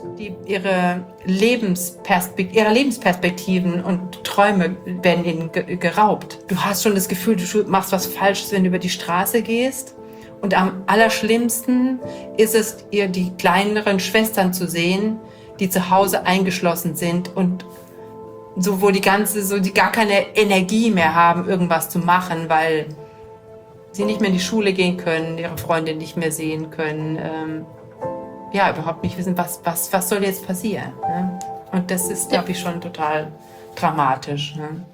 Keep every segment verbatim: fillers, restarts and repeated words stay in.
Die, ihre, Lebensperspekt- ihre Lebensperspektiven und Träume werden ihnen ge- geraubt. Du hast schon das Gefühl, du machst was Falsches, wenn du über die Straße gehst. Und am allerschlimmsten ist es, ihr die kleineren Schwestern zu sehen, die zu Hause eingeschlossen sind und so, wo die ganze, so die gar keine Energie mehr haben, irgendwas zu machen, weil sie nicht mehr in die Schule gehen können, ihre Freunde nicht mehr sehen können, ähm, ja, überhaupt nicht wissen, was, was, was soll jetzt passieren. Ne? Und das ist, glaube ich, schon total dramatisch. Ne?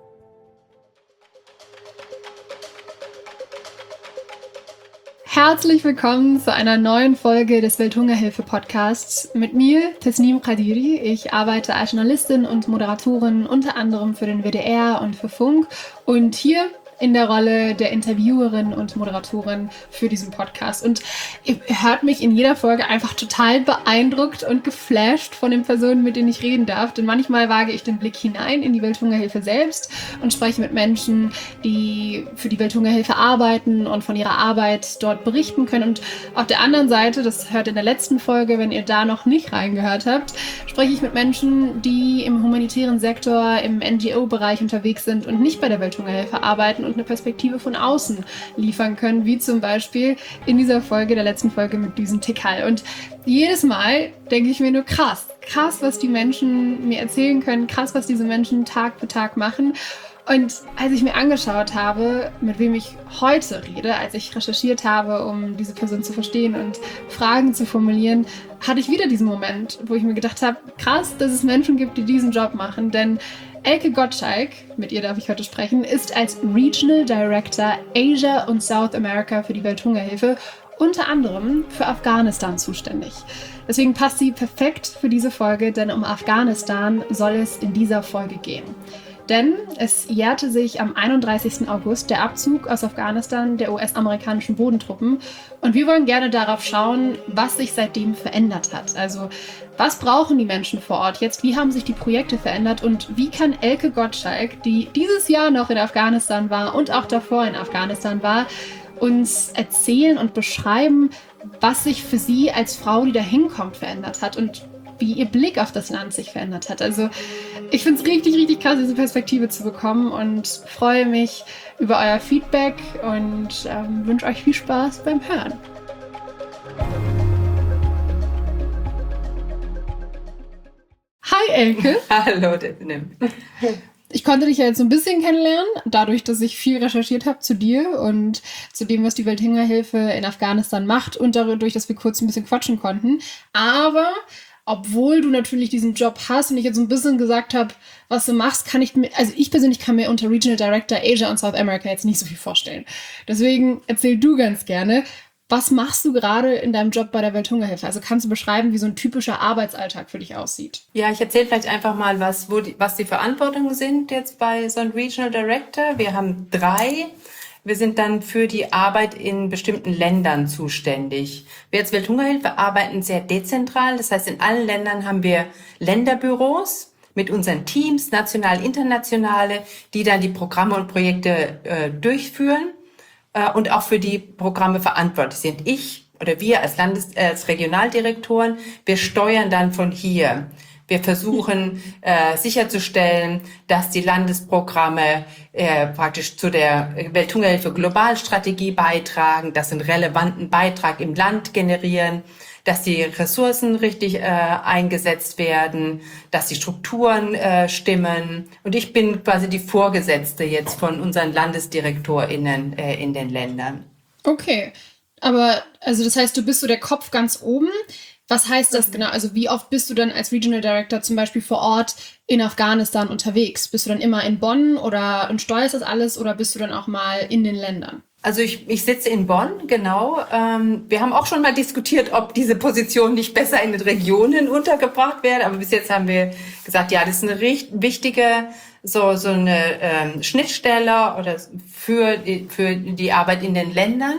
Herzlich willkommen zu einer neuen Folge des Welthungerhilfe-Podcasts mit mir, Tasnim Qadiri. Ich arbeite als Journalistin und Moderatorin unter anderem für den W D R und für Funk und hier in der Rolle der Interviewerin und Moderatorin für diesen Podcast. Und ihr hört mich in jeder Folge einfach total beeindruckt und geflasht von den Personen, mit denen ich reden darf. Denn manchmal wage ich den Blick hinein in die Welthungerhilfe selbst und spreche mit Menschen, die für die Welthungerhilfe arbeiten und von ihrer Arbeit dort berichten können. Und auf der anderen Seite, das hört in der letzten Folge, wenn ihr da noch nicht reingehört habt, spreche ich mit Menschen, die im humanitären Sektor, im N G O-Bereich unterwegs sind und nicht bei der Welthungerhilfe arbeiten und eine Perspektive von außen liefern können, wie zum Beispiel in dieser Folge, der letzten Folge mit Düsen Tikal. Und jedes Mal denke ich mir nur, krass, krass, was die Menschen mir erzählen können, krass, was diese Menschen Tag für Tag machen. Und als ich mir angeschaut habe, mit wem ich heute rede, als ich recherchiert habe, um diese Person zu verstehen und Fragen zu formulieren, hatte ich wieder diesen Moment, wo ich mir gedacht habe, krass, dass es Menschen gibt, die diesen Job machen. Denn Elke Gottschalk, mit ihr darf ich heute sprechen, ist als Regional Director Asia und South America für die Welthungerhilfe unter anderem für Afghanistan zuständig. Deswegen passt sie perfekt für diese Folge, denn um Afghanistan soll es in dieser Folge gehen. Denn es jährte sich am einunddreißigsten August der Abzug aus Afghanistan der U S-amerikanischen Bodentruppen. Und wir wollen gerne darauf schauen, was sich seitdem verändert hat. Also, was brauchen die Menschen vor Ort jetzt? Wie haben sich die Projekte verändert? Und wie kann Elke Gottschalk, die dieses Jahr noch in Afghanistan war und auch davor in Afghanistan war, uns erzählen und beschreiben, was sich für sie als Frau, die da hinkommt, verändert hat und wie ihr Blick auf das Land sich verändert hat. Also ich finde es richtig, richtig krass, diese Perspektive zu bekommen und freue mich über euer Feedback und ähm, wünsche euch viel Spaß beim Hören. Hi Elke. Hallo, Desnim. Ich konnte dich ja jetzt so ein bisschen kennenlernen, dadurch, dass ich viel recherchiert habe zu dir und zu dem, was die Welthungerhilfe in Afghanistan macht und dadurch, dass wir kurz ein bisschen quatschen konnten. Aber obwohl du natürlich diesen Job hast und ich jetzt so ein bisschen gesagt habe, was du machst, kann ich mir, also ich persönlich kann mir unter Regional Director Asia und South America jetzt nicht so viel vorstellen. Deswegen erzähl du ganz gerne, was machst du gerade in deinem Job bei der Welthungerhilfe? Also kannst du beschreiben, wie so ein typischer Arbeitsalltag für dich aussieht? Ja, ich erzähle vielleicht einfach mal, was, wo die, was die Verantwortungen sind jetzt bei so einem Regional Director. Wir haben drei. Wir sind dann für die Arbeit in bestimmten Ländern zuständig. Wir als Welthungerhilfe arbeiten sehr dezentral. Das heißt, in allen Ländern haben wir Länderbüros mit unseren Teams, national, internationale, die dann die Programme und Projekte äh, durchführen äh, und auch für die Programme verantwortlich sind. Ich oder wir als Landes-, äh, als Regionaldirektoren, wir steuern dann von hier. Wir versuchen äh, sicherzustellen, dass die Landesprogramme äh, praktisch zu der Welthungerhilfe Globalstrategie beitragen, dass sie einen relevanten Beitrag im Land generieren, dass die Ressourcen richtig äh, eingesetzt werden, dass die Strukturen äh, stimmen. Und ich bin quasi die Vorgesetzte jetzt von unseren LandesdirektorInnen äh, in den Ländern. Okay, aber also das heißt, du bist so der Kopf ganz oben. Was heißt das genau? Also wie oft bist du dann als Regional Director zum Beispiel vor Ort in Afghanistan unterwegs? Bist du dann immer in Bonn oder und steuerst das alles oder bist du dann auch mal in den Ländern? Also ich, ich sitze in Bonn, genau. Ähm, wir haben auch schon mal diskutiert, ob diese Position nicht besser in den Regionen untergebracht wäre. Aber bis jetzt haben wir gesagt, ja, das ist eine recht wichtige so so eine ähm, Schnittstelle oder für die, für die Arbeit in den Ländern.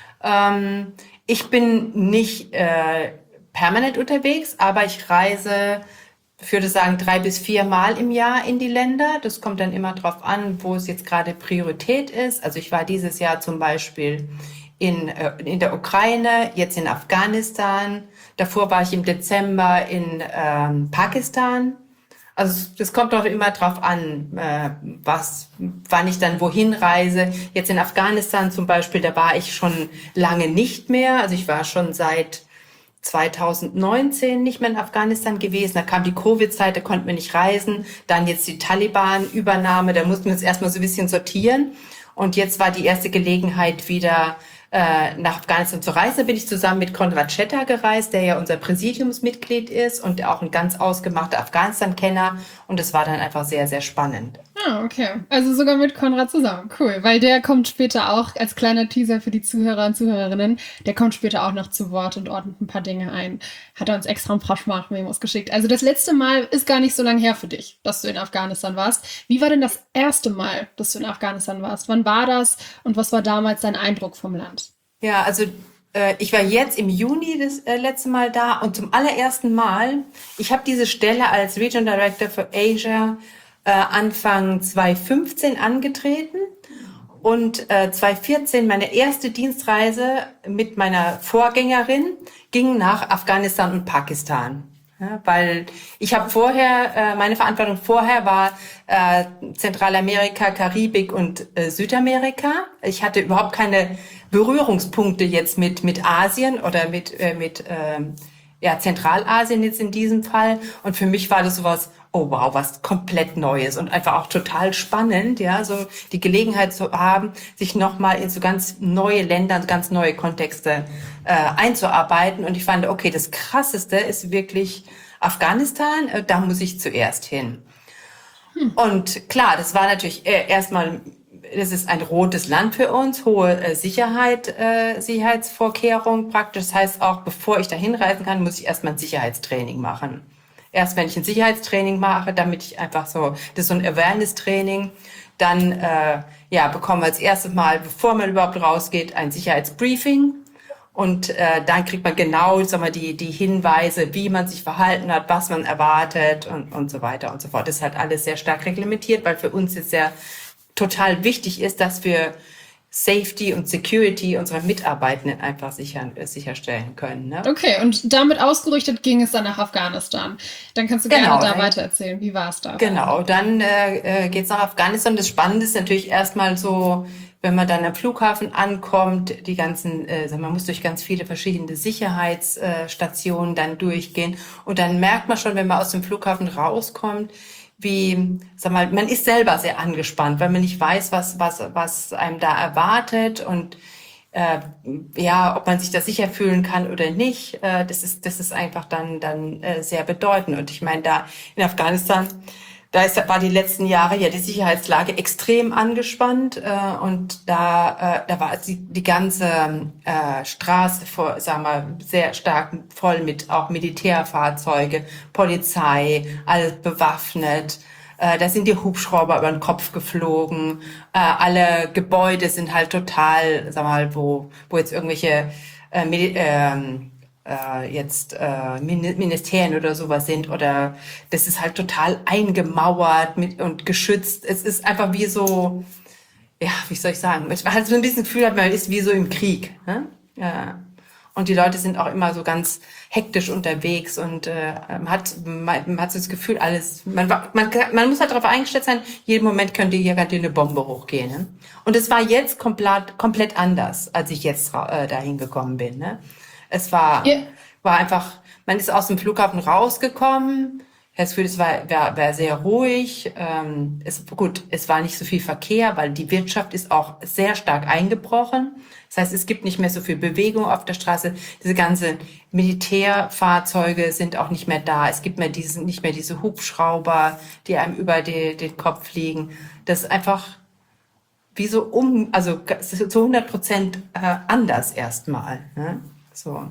Ähm, ich bin nicht äh, permanent unterwegs, aber ich reise, ich würde sagen, drei bis vier Mal im Jahr in die Länder. Das kommt dann immer drauf an, wo es jetzt gerade Priorität ist. Also ich war dieses Jahr zum Beispiel in, äh, in der Ukraine, jetzt in Afghanistan. Davor war ich im Dezember in ähm, Pakistan. Also das kommt doch immer drauf an, äh, was, wann ich dann wohin reise. Jetzt in Afghanistan zum Beispiel, da war ich schon lange nicht mehr. Also ich war schon seit zwanzig neunzehn nicht mehr in Afghanistan gewesen. Da kam die Covid-Zeit, da konnten wir nicht reisen. Dann jetzt die Taliban-Übernahme, da mussten wir uns erstmal so ein bisschen sortieren. Und jetzt war die erste Gelegenheit, wieder äh, nach Afghanistan zu reisen. Da bin ich zusammen mit Konrad Schetter gereist, der ja unser Präsidiumsmitglied ist und auch ein ganz ausgemachter Afghanistan-Kenner. Und das war dann einfach sehr, sehr spannend. Ah, okay. Also sogar mit Konrad zusammen. Cool. Weil der kommt später auch, als kleiner Teaser für die Zuhörer und Zuhörerinnen, der kommt später auch noch zu Wort und ordnet ein paar Dinge ein. Hat er uns extra ein paar Sprachmemos geschickt. Also das letzte Mal ist gar nicht so lange her für dich, dass du in Afghanistan warst. Wie war denn das erste Mal, dass du in Afghanistan warst? Wann war das und was war damals dein Eindruck vom Land? Ja, also äh, ich war jetzt im Juni das äh, letzte Mal da und zum allerersten Mal, ich habe diese Stelle als Regional Director für Asia äh, Anfang zwanzig fünfzehn angetreten und äh, zwanzig vierzehn meine erste Dienstreise mit meiner Vorgängerin ging nach Afghanistan und Pakistan. Ja, weil ich habe vorher, äh, meine Verantwortung vorher war äh, Zentralamerika, Karibik und äh, Südamerika. Ich hatte überhaupt keine Berührungspunkte jetzt mit mit Asien oder mit äh, mit ähm, ja Zentralasien jetzt in diesem Fall. Und für mich war das sowas, oh wow, was komplett Neues und einfach auch total spannend, ja, so die Gelegenheit zu haben, sich nochmal in so ganz neue Länder, ganz neue Kontexte äh, einzuarbeiten. Und ich fand, okay, das Krasseste ist wirklich Afghanistan, äh, da muss ich zuerst hin. Hm. Und klar, das war natürlich äh, erstmal, das ist ein rotes Land für uns, hohe äh, Sicherheit, äh, Sicherheitsvorkehrungen praktisch. Das heißt auch, bevor ich da hinreisen kann, muss ich erstmal ein Sicherheitstraining machen. Erst wenn ich ein Sicherheitstraining mache, damit ich einfach so, das ist so ein Awareness-Training, dann äh, ja bekommen wir als erstes Mal, bevor man überhaupt rausgeht, ein Sicherheitsbriefing. Und äh, dann kriegt man genau, sag mal, die die Hinweise, wie man sich verhalten hat, was man erwartet und und so weiter und so fort. Das ist halt alles sehr stark reglementiert, weil für uns jetzt ja total wichtig ist, dass wir Safety und Security unserer Mitarbeitenden einfach sichern, sicherstellen können. Ne? Okay, und damit ausgerüstet ging es dann nach Afghanistan. Dann kannst du genau, gerne da weiter erzählen. Wie war es da? Genau, dann äh, geht es nach Afghanistan. Das Spannende ist natürlich erstmal so, wenn man dann am Flughafen ankommt, die ganzen, äh, man muss durch ganz viele verschiedene Sicherheitsstationen dann durchgehen. Und dann merkt man schon, wenn man aus dem Flughafen rauskommt, wie, sag mal, man ist selber sehr angespannt, weil man nicht weiß, was was was einem da erwartet und äh, ja, ob man sich da sicher fühlen kann oder nicht. Äh, das ist das ist einfach dann dann äh, sehr bedeutend. Und ich meine, da in Afghanistan, da ist, war die letzten Jahre ja die Sicherheitslage extrem angespannt äh, und da äh, da war die, die ganze äh, Straße, vor, sagen wir, sehr stark voll mit auch Militärfahrzeuge, Polizei, alles bewaffnet. Äh, da sind die Hubschrauber über den Kopf geflogen. Äh, alle Gebäude sind halt total, sag mal, wo wo jetzt irgendwelche äh, Mil- ähm, äh, jetzt äh, Ministerien oder sowas sind oder das ist halt total eingemauert mit und geschützt. Es ist einfach wie so, ja, wie soll ich sagen, man hat so ein bisschen das Gefühl, man ist wie so im Krieg. Ne? Ja. Und die Leute sind auch immer so ganz hektisch unterwegs und äh, man hat man, man hat so das Gefühl, alles, man, man, man muss halt darauf eingestellt sein, jeden Moment könnte hier gerade eine Bombe hochgehen. Ne? Und es war jetzt komplett, komplett anders, als ich jetzt äh, dahin gekommen bin. Ne? Es war, yeah. war einfach, man ist aus dem Flughafen rausgekommen. Das Gefühl, es war, war, war sehr ruhig. Ähm, es, gut, es war nicht so viel Verkehr, weil die Wirtschaft ist auch sehr stark eingebrochen. Das heißt, es gibt nicht mehr so viel Bewegung auf der Straße. Diese ganzen Militärfahrzeuge sind auch nicht mehr da. Es gibt mehr diesen, nicht mehr diese Hubschrauber, die einem über die, den Kopf fliegen. Das ist einfach wie so um, also zu hundert Prozent äh, anders erstmal. Ne? So.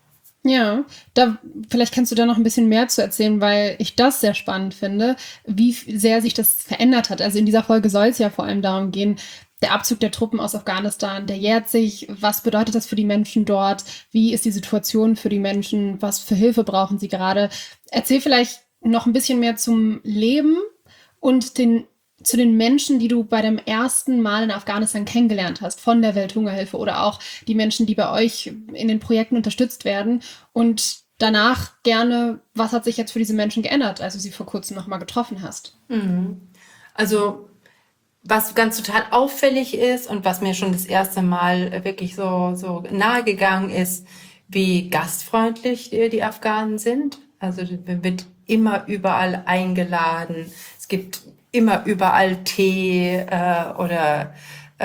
Ja, da vielleicht kannst du da noch ein bisschen mehr zu erzählen, weil ich das sehr spannend finde, wie sehr sich das verändert hat. Also in dieser Folge soll es ja vor allem darum gehen, der Abzug der Truppen aus Afghanistan, der jährt sich. Was bedeutet das für die Menschen dort? Wie ist die Situation für die Menschen? Was für Hilfe brauchen sie gerade? Erzähl vielleicht noch ein bisschen mehr zum Leben und den zu den Menschen, die du bei dem ersten Mal in Afghanistan kennengelernt hast, von der Welthungerhilfe oder auch die Menschen, die bei euch in den Projekten unterstützt werden und danach gerne, was hat sich jetzt für diese Menschen geändert, als du sie vor kurzem nochmal getroffen hast? Mhm. Also was ganz total auffällig ist und was mir schon das erste Mal wirklich so, so nahe gegangen ist, wie gastfreundlich die, die Afghanen sind. Also man wird immer überall eingeladen. Es gibt immer überall Tee äh, oder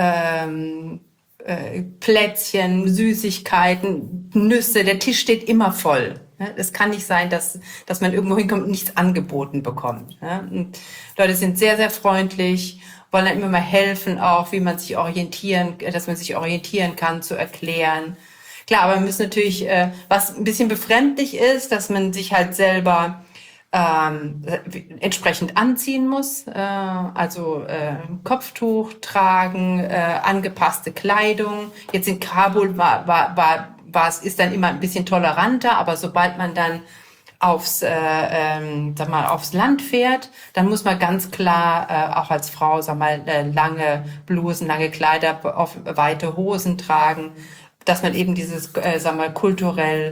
ähm, äh, Plätzchen, Süßigkeiten, Nüsse. Der Tisch steht immer voll. Es kann nicht sein, dass, dass man irgendwo hinkommt und nichts angeboten bekommt. Und Leute sind sehr, sehr freundlich, wollen dann immer mal helfen, auch wie man sich orientieren, dass man sich orientieren kann, zu erklären. Klar, aber man muss natürlich, äh, was ein bisschen befremdlich ist, dass man sich halt selber ähm, entsprechend anziehen muss, äh, also äh, Kopftuch tragen, äh, angepasste Kleidung. Jetzt in Kabul war, war, war, war es ist dann immer ein bisschen toleranter, aber sobald man dann aufs, äh, ähm, sag mal, aufs Land fährt, dann muss man ganz klar äh, auch als Frau, sag mal, äh, lange Blusen, lange Kleider, auf weite Hosen tragen, dass man eben dieses, äh, sag mal, kulturell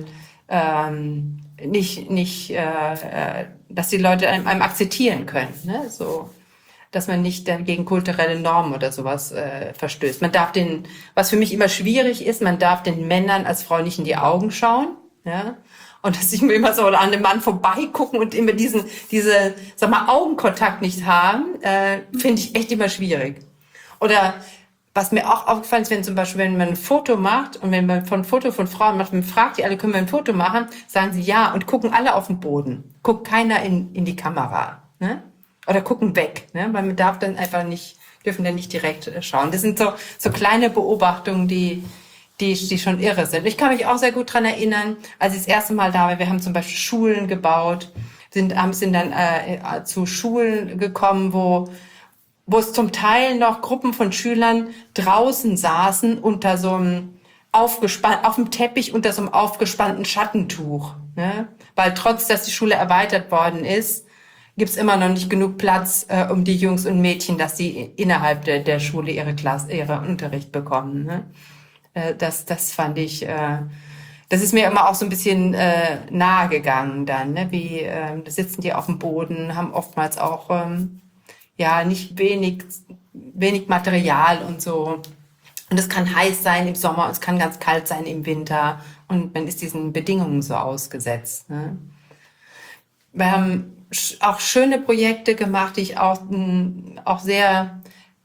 ähm, nicht, nicht, äh, dass die Leute einem, einem akzeptieren können, ne? So, dass man nicht dann gegen kulturelle Normen oder sowas äh, verstößt. Man darf den, was für mich immer schwierig ist, man darf den Männern als Frau nicht in die Augen schauen, ja. Und dass ich mir immer so an dem Mann vorbeigucken und immer diesen, diese, sag mal, Augenkontakt nicht haben, äh, finde ich echt immer schwierig. Oder was mir auch aufgefallen ist, wenn zum Beispiel, wenn man ein Foto macht und wenn man von Foto von Frauen macht, man fragt die alle, können wir ein Foto machen? Sagen sie ja und gucken alle auf den Boden. Guckt keiner in, in die Kamera, ne? Oder gucken weg, ne? Weil man darf dann einfach nicht, dürfen dann nicht direkt schauen. Das sind so, so kleine Beobachtungen, die, die, die schon irre sind. Ich kann mich auch sehr gut dran erinnern, als ich das erste Mal da war, wir haben zum Beispiel Schulen gebaut, sind, sind dann äh, zu Schulen gekommen, wo, wo es zum Teil noch Gruppen von Schülern draußen saßen unter so einem aufgespannt, auf dem Teppich unter so einem aufgespannten Schattentuch, ne? Weil trotz, dass die Schule erweitert worden ist, gibt's immer noch nicht genug Platz äh, um die Jungs und Mädchen, dass sie innerhalb der, der Schule ihre Klasse, ihren Unterricht bekommen, ne? Äh, das, das fand ich, äh, das ist mir immer auch so ein bisschen äh, nahe gegangen dann, ne? Wie, äh, da sitzen die auf dem Boden, haben oftmals auch, ähm, ja, nicht wenig, wenig Material und so. Und es kann heiß sein im Sommer, und es kann ganz kalt sein im Winter. Und man ist diesen Bedingungen so ausgesetzt, ne? Wir haben auch schöne Projekte gemacht, die ich auch, auch sehr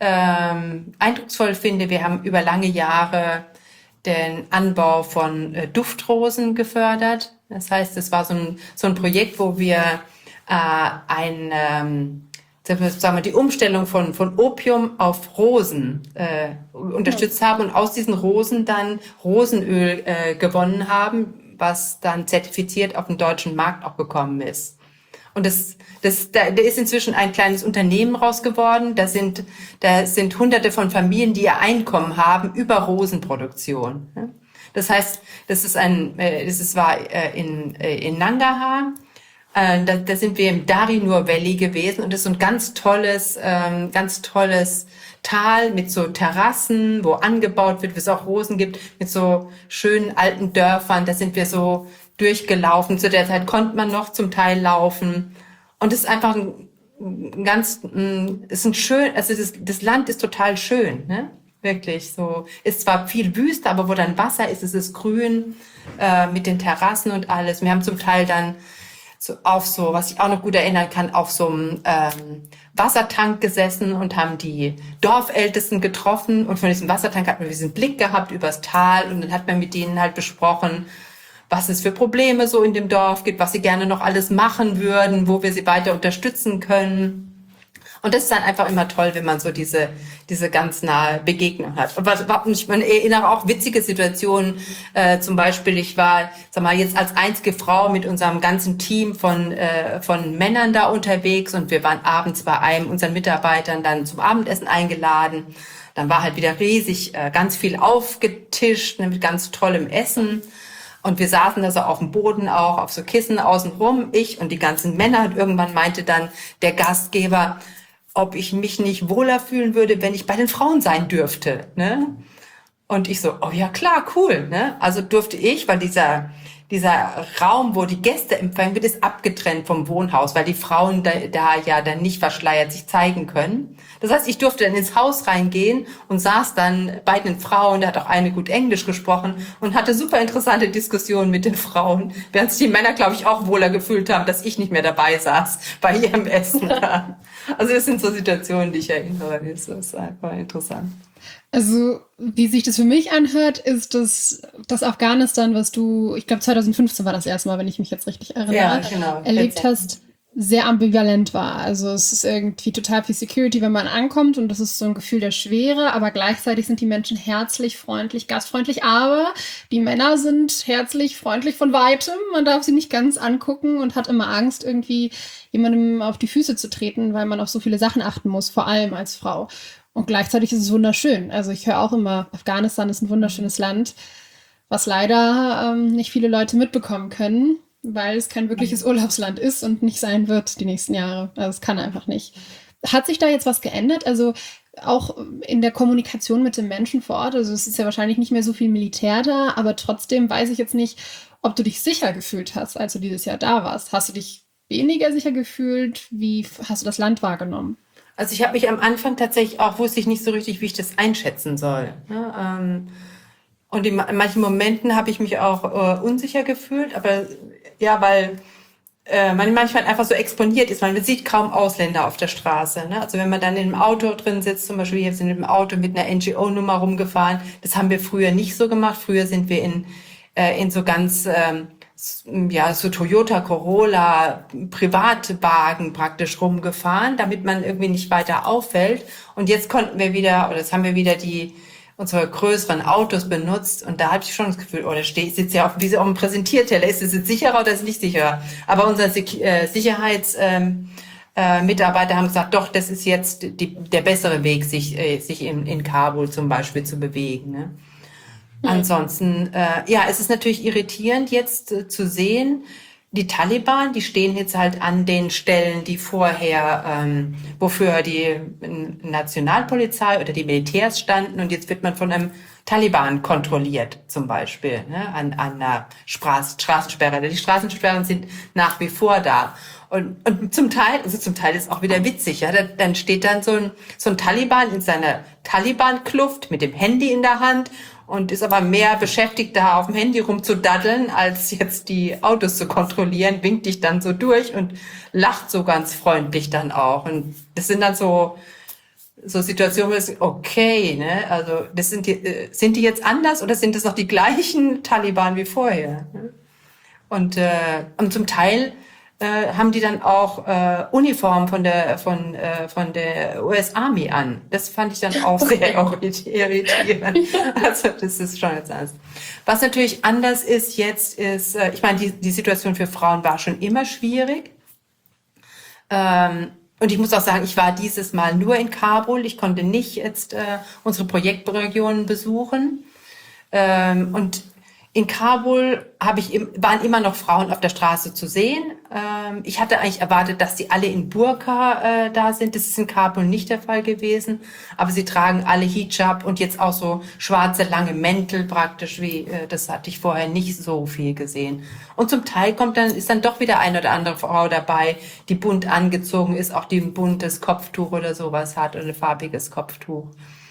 ähm, eindrucksvoll finde. Wir haben über lange Jahre den Anbau von äh, Duftrosen gefördert. Das heißt, es war so ein, so ein Projekt, wo wir äh, ein, ähm, sagen wir, die Umstellung von, von Opium auf Rosen äh, unterstützt haben und aus diesen Rosen dann Rosenöl äh, gewonnen haben, was dann zertifiziert auf den deutschen Markt auch gekommen ist. Und das, das, da, da ist inzwischen ein kleines Unternehmen raus geworden. Da sind, da sind Hunderte von Familien, die ihr Einkommen haben über Rosenproduktion. Das heißt, das ist ein, das ist, war in, in Nangarhar. Da, da sind wir im Dharinur Valley gewesen und das ist so ein ganz tolles, ganz tolles Tal mit so Terrassen, wo angebaut wird, wo es auch Rosen gibt, mit so schönen alten Dörfern. Da sind wir so durchgelaufen. Zu der Zeit konnte man noch zum Teil laufen. Und es ist einfach ein ganz, es ist ein schön, also das, das Land ist total schön, ne? Wirklich so. Ist zwar viel Wüste, aber wo dann Wasser ist, ist es grün, äh, mit den Terrassen und alles. Wir haben zum Teil dann so auf so, was ich auch noch gut erinnern kann, auf so einem ähm, Wassertank gesessen und haben die Dorfältesten getroffen. Und von diesem Wassertank hat man diesen Blick gehabt übers Tal und dann hat man mit denen halt besprochen, was es für Probleme so in dem Dorf gibt, was sie gerne noch alles machen würden, wo wir sie weiter unterstützen können. Und das ist dann einfach immer toll, wenn man so diese diese ganz nahe Begegnung hat. Und was, ich erinnere auch witzige Situationen. Äh, zum Beispiel, ich war, sag mal, jetzt als einzige Frau mit unserem ganzen Team von äh, von Männern da unterwegs und wir waren abends bei einem unseren Mitarbeitern dann zum Abendessen eingeladen. Dann war halt wieder riesig, äh, ganz viel aufgetischt, ne, mit ganz tollem Essen. Und wir saßen da so auf dem Boden auch, auf so Kissen außenrum, ich und die ganzen Männer. Und irgendwann meinte dann der Gastgeber, ob ich mich nicht wohler fühlen würde, wenn ich bei den Frauen sein dürfte, ne? Und ich so, oh ja, klar, cool, ne? Also durfte ich, weil dieser, dieser Raum, wo die Gäste empfangen wird, ist abgetrennt vom Wohnhaus, weil die Frauen da, da ja dann nicht verschleiert sich zeigen können. Das heißt, ich durfte dann ins Haus reingehen und saß dann bei den Frauen, da hat auch eine gut Englisch gesprochen und hatte super interessante Diskussionen mit den Frauen, während sich die Männer, glaube ich, auch wohler gefühlt haben, dass ich nicht mehr dabei saß bei ihrem Essen. Also das sind so Situationen, die ich erinnere. Das ist einfach interessant. Also, wie sich das für mich anhört, ist das, das Afghanistan, was du, ich glaube zwanzig fünfzehn war das erste Mal, wenn ich mich jetzt richtig erinnere, ja, genau, erlebt hast, sehr ambivalent war. Also es ist irgendwie total viel Security, wenn man ankommt und das ist so ein Gefühl der Schwere, aber gleichzeitig sind die Menschen herzlich, freundlich, gastfreundlich, aber die Männer sind herzlich, freundlich von Weitem. Man darf sie nicht ganz angucken und hat immer Angst, irgendwie jemandem auf die Füße zu treten, weil man auf so viele Sachen achten muss, vor allem als Frau. Und gleichzeitig ist es wunderschön. Also ich höre auch immer, Afghanistan ist ein wunderschönes Land, was leider ähm, nicht viele Leute mitbekommen können, weil es kein wirkliches Urlaubsland ist und nicht sein wird die nächsten Jahre. Also es kann einfach nicht. Hat sich da jetzt was geändert? Also auch in der Kommunikation mit den Menschen vor Ort? Also es ist ja wahrscheinlich nicht mehr so viel Militär da, aber trotzdem weiß ich jetzt nicht, ob du dich sicher gefühlt hast, als du dieses Jahr da warst. Hast du dich weniger sicher gefühlt? Wie hast du das Land wahrgenommen? Also ich habe mich am Anfang tatsächlich auch, wusste ich nicht so richtig, wie ich das einschätzen soll. Ne? Ähm, und in manchen Momenten habe ich mich auch äh, unsicher gefühlt, aber ja, weil äh, man manchmal einfach so exponiert ist. Man sieht kaum Ausländer auf der Straße. Ne? Also wenn man dann in einem Auto drin sitzt, zum Beispiel, wir sind im Auto mit einer N G O-Nummer rumgefahren, das haben wir früher nicht so gemacht. Früher sind wir in, äh, in so ganz... Ähm, ja, so Toyota Corolla, Privatwagen praktisch rumgefahren, damit man irgendwie nicht weiter auffällt. Und jetzt konnten wir wieder, oder jetzt haben wir wieder die, unsere größeren Autos benutzt. Und da hatte ich schon das Gefühl, oh, da steht, sitzt ja auf, wie so auf dem Präsentierteller. Ist es jetzt sicherer oder ist es nicht sicherer? Aber unser äh, Sicherheits, ähm, äh, Mitarbeiter haben gesagt, doch, das ist jetzt die, der bessere Weg, sich, äh, sich in, in Kabul zum Beispiel zu bewegen, ne? Ansonsten, äh, ja, es ist natürlich irritierend jetzt äh, zu sehen, die Taliban, die stehen jetzt halt an den Stellen, die vorher, ähm, wofür die Nationalpolizei oder die Militärs standen und jetzt wird man von einem Taliban kontrolliert, zum Beispiel, ne, an, an einer Straß, Straßensperre. Die Straßensperren sind nach wie vor da. Und, und zum Teil, also zum Teil ist auch wieder witzig, ja, da, dann steht dann so ein, so ein Taliban in seiner Taliban-Kluft mit dem Handy in der Hand und ist aber mehr beschäftigt, da auf dem Handy rumzudaddeln, als jetzt die Autos zu kontrollieren, winkt dich dann so durch und lacht so ganz freundlich dann auch. Und das sind dann so, so Situationen, wo es, okay, ne, also, das sind die, sind die jetzt anders oder sind das noch die gleichen Taliban wie vorher? Und, äh, und zum Teil, Äh, haben die dann auch äh, Uniformen von der von äh, von der U S Army an. Das fand ich dann auch sehr irritierend. Also das ist schon jetzt anders. Was natürlich anders ist jetzt ist, äh, ich meine, die die Situation für Frauen war schon immer schwierig. Ähm, und ich muss auch sagen, ich war dieses Mal nur in Kabul. Ich konnte nicht jetzt äh, unsere Projektregionen besuchen. Ähm, und in Kabul habe ich, waren immer noch Frauen auf der Straße zu sehen. Ähm, ich hatte eigentlich erwartet, dass die alle in Burka äh, da sind. Das ist in Kabul nicht der Fall gewesen. Aber sie tragen alle Hijab und jetzt auch so schwarze, lange Mäntel praktisch, wie äh, das hatte ich vorher nicht so viel gesehen. Und zum Teil kommt dann, ist dann doch wieder eine oder andere Frau dabei, die bunt angezogen ist, auch die ein buntes Kopftuch oder sowas hat oder ein farbiges Kopftuch.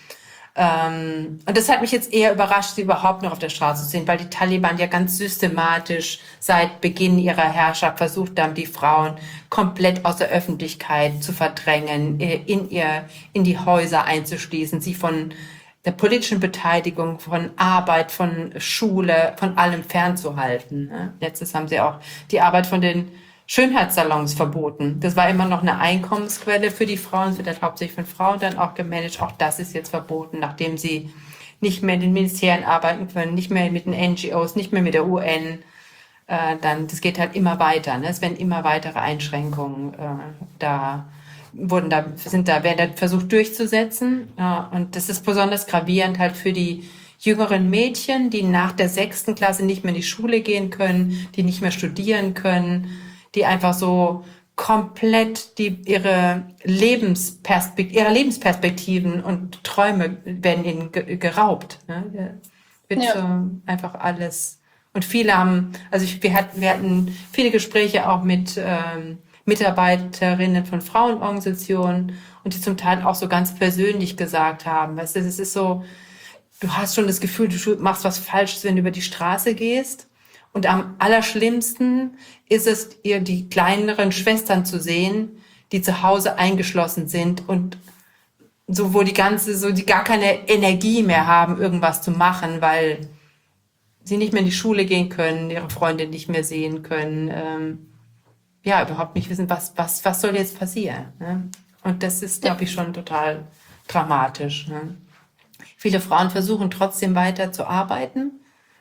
Ähm, und das hat mich jetzt eher überrascht, sie überhaupt noch auf der Straße zu sehen, weil die Taliban ja ganz systematisch seit Beginn ihrer Herrschaft versucht haben, die Frauen komplett aus der Öffentlichkeit zu verdrängen, in ihr, in die Häuser einzuschließen, sie von der politischen Beteiligung, von Arbeit, von Schule, von allem fernzuhalten. Letztes haben sie auch die Arbeit von den Schönheitssalons verboten. Das war immer noch eine Einkommensquelle für die Frauen, es wird halt hauptsächlich von Frauen dann auch gemanagt. Auch das ist jetzt verboten, nachdem sie nicht mehr in den Ministerien arbeiten können, nicht mehr mit den N G Os, nicht mehr mit der U N. Äh, dann, das geht halt immer weiter. Ne? Es werden immer weitere Einschränkungen äh, da wurden da sind da werden da versucht durchzusetzen. Ja, und das ist besonders gravierend halt für die jüngeren Mädchen, die nach der sechsten Klasse nicht mehr in die Schule gehen können, die nicht mehr studieren können, die einfach so komplett die, ihre Lebensperspekt ihre Lebensperspektiven und Träume werden ihnen ge geraubt. Ne? Wird Ja. so einfach alles. Und viele haben, also ich, wir hatten, wir hatten viele Gespräche auch mit ähm, Mitarbeiterinnen von Frauenorganisationen und die zum Teil auch so ganz persönlich gesagt haben, weißt du, es ist so, du hast schon das Gefühl, du machst was Falsches, wenn du über die Straße gehst. Und am allerschlimmsten ist es, ihr die kleineren Schwestern zu sehen, die zu Hause eingeschlossen sind und so, wo die ganze, so, die gar keine Energie mehr haben, irgendwas zu machen, weil sie nicht mehr in die Schule gehen können, ihre Freunde nicht mehr sehen können, ähm, ja, überhaupt nicht wissen, was, was, was soll jetzt passieren, ne? Und das ist, glaube ich, schon total dramatisch, ne? Viele Frauen versuchen trotzdem weiter zu arbeiten.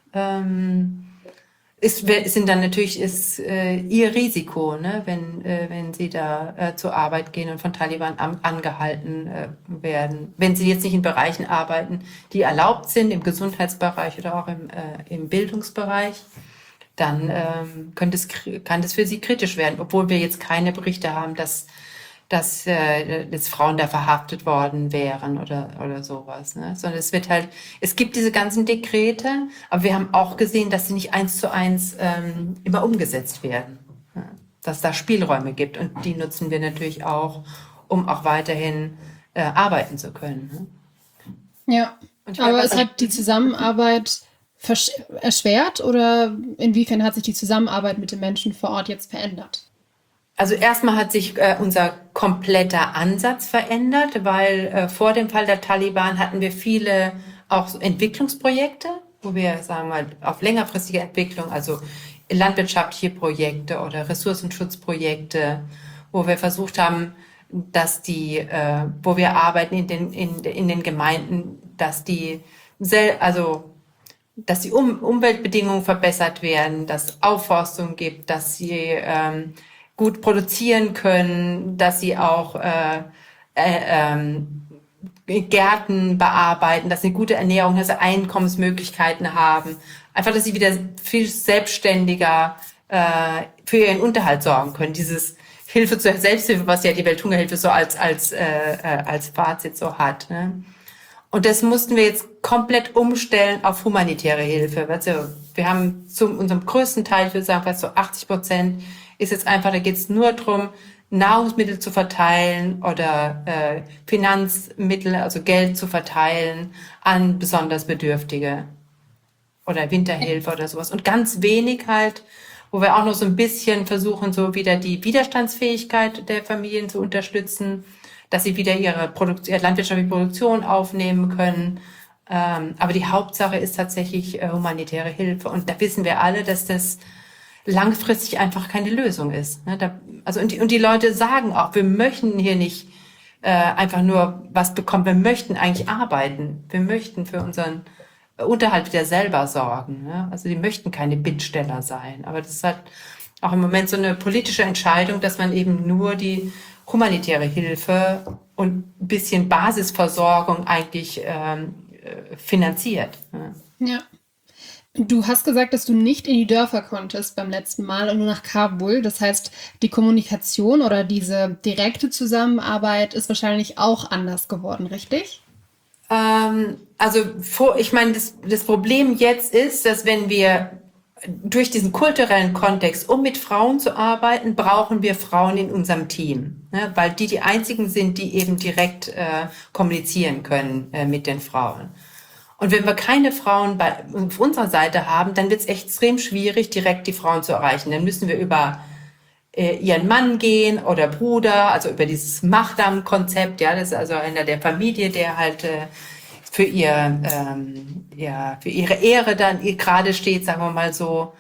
Ähm, ist, sind dann natürlich ist äh, ihr Risiko, ne, wenn äh, wenn sie da äh, zur Arbeit gehen und von Taliban an, angehalten äh, werden. Wenn sie jetzt nicht in Bereichen arbeiten, die erlaubt sind, im Gesundheitsbereich oder auch im, äh, im Bildungsbereich, dann ähm, könnte es, kann das für sie kritisch werden, obwohl wir jetzt keine Berichte haben, dass dass äh, jetzt Frauen da verhaftet worden wären oder oder sowas, ne? Sondern es wird halt, es gibt diese ganzen Dekrete, aber wir haben auch gesehen, dass sie nicht eins zu eins ähm, immer umgesetzt werden, ja? Dass da Spielräume gibt und die nutzen wir natürlich auch, um auch weiterhin äh, arbeiten zu können, ne? Ja, und aber weiß, es hat die Zusammenarbeit erschwert oder inwiefern hat sich die Zusammenarbeit mit den Menschen vor Ort jetzt verändert? Also erstmal hat sich äh, unser kompletter Ansatz verändert, weil äh, vor dem Fall der Taliban hatten wir viele auch so Entwicklungsprojekte, wo wir, sagen wir mal, auf längerfristige Entwicklung, also landwirtschaftliche Projekte oder Ressourcenschutzprojekte, wo wir versucht haben, dass die, äh, wo wir arbeiten in den, in, in den Gemeinden, dass die, sel also dass die um Umweltbedingungen verbessert werden, dass es Aufforstung gibt, dass sie ähm, gut produzieren können, dass sie auch äh, äh, ähm, Gärten bearbeiten, dass sie gute Ernährung, dass sie Einkommensmöglichkeiten haben. Einfach, dass sie wieder viel selbstständiger äh, für ihren Unterhalt sorgen können. Dieses Hilfe zur Selbsthilfe, was ja die Welthungerhilfe so als als äh, als Fazit so hat, ne? Und das mussten wir jetzt komplett umstellen auf humanitäre Hilfe. Also wir haben zu unserem größten Teil, ich würde sagen fast so achtzig Prozent, ist jetzt einfach, da geht es nur darum, Nahrungsmittel zu verteilen oder äh, Finanzmittel, also Geld zu verteilen an besonders Bedürftige oder Winterhilfe oder sowas. Und ganz wenig halt, wo wir auch noch so ein bisschen versuchen, so wieder die Widerstandsfähigkeit der Familien zu unterstützen, dass sie wieder ihre, Produkt ihre landwirtschaftliche Produktion aufnehmen können. Ähm, aber die Hauptsache ist tatsächlich äh, humanitäre Hilfe. Und da wissen wir alle, dass das langfristig einfach keine Lösung ist. Ne? Da, also und die, und die Leute sagen auch, wir möchten hier nicht äh, einfach nur was bekommen, wir möchten eigentlich arbeiten. Wir möchten für unseren Unterhalt wieder selber sorgen. Ne? Also die möchten keine Bittsteller sein. Aber das ist halt auch im Moment so eine politische Entscheidung, dass man eben nur die humanitäre Hilfe und ein bisschen Basisversorgung eigentlich ähm, finanziert. Ja. Du hast gesagt, dass du nicht in die Dörfer konntest beim letzten Mal und nur nach Kabul. Das heißt, die Kommunikation oder diese direkte Zusammenarbeit ist wahrscheinlich auch anders geworden, richtig? Ähm, also vor, ich meine, das, das Problem jetzt ist, dass wenn wir durch diesen kulturellen Kontext, um mit Frauen zu arbeiten, brauchen wir Frauen in unserem Team, ne? Weil die die einzigen sind, die eben direkt äh, kommunizieren können äh, mit den Frauen. Und wenn wir keine Frauen bei, auf unserer Seite haben, dann wird es extrem schwierig, direkt die Frauen zu erreichen. Dann müssen wir über äh, ihren Mann gehen oder Bruder, also über dieses Mahdam-Konzept. Ja, das ist also einer der Familie, der halt äh, für ihr, ähm, ja, für ihre Ehre dann gerade steht, sagen wir mal so.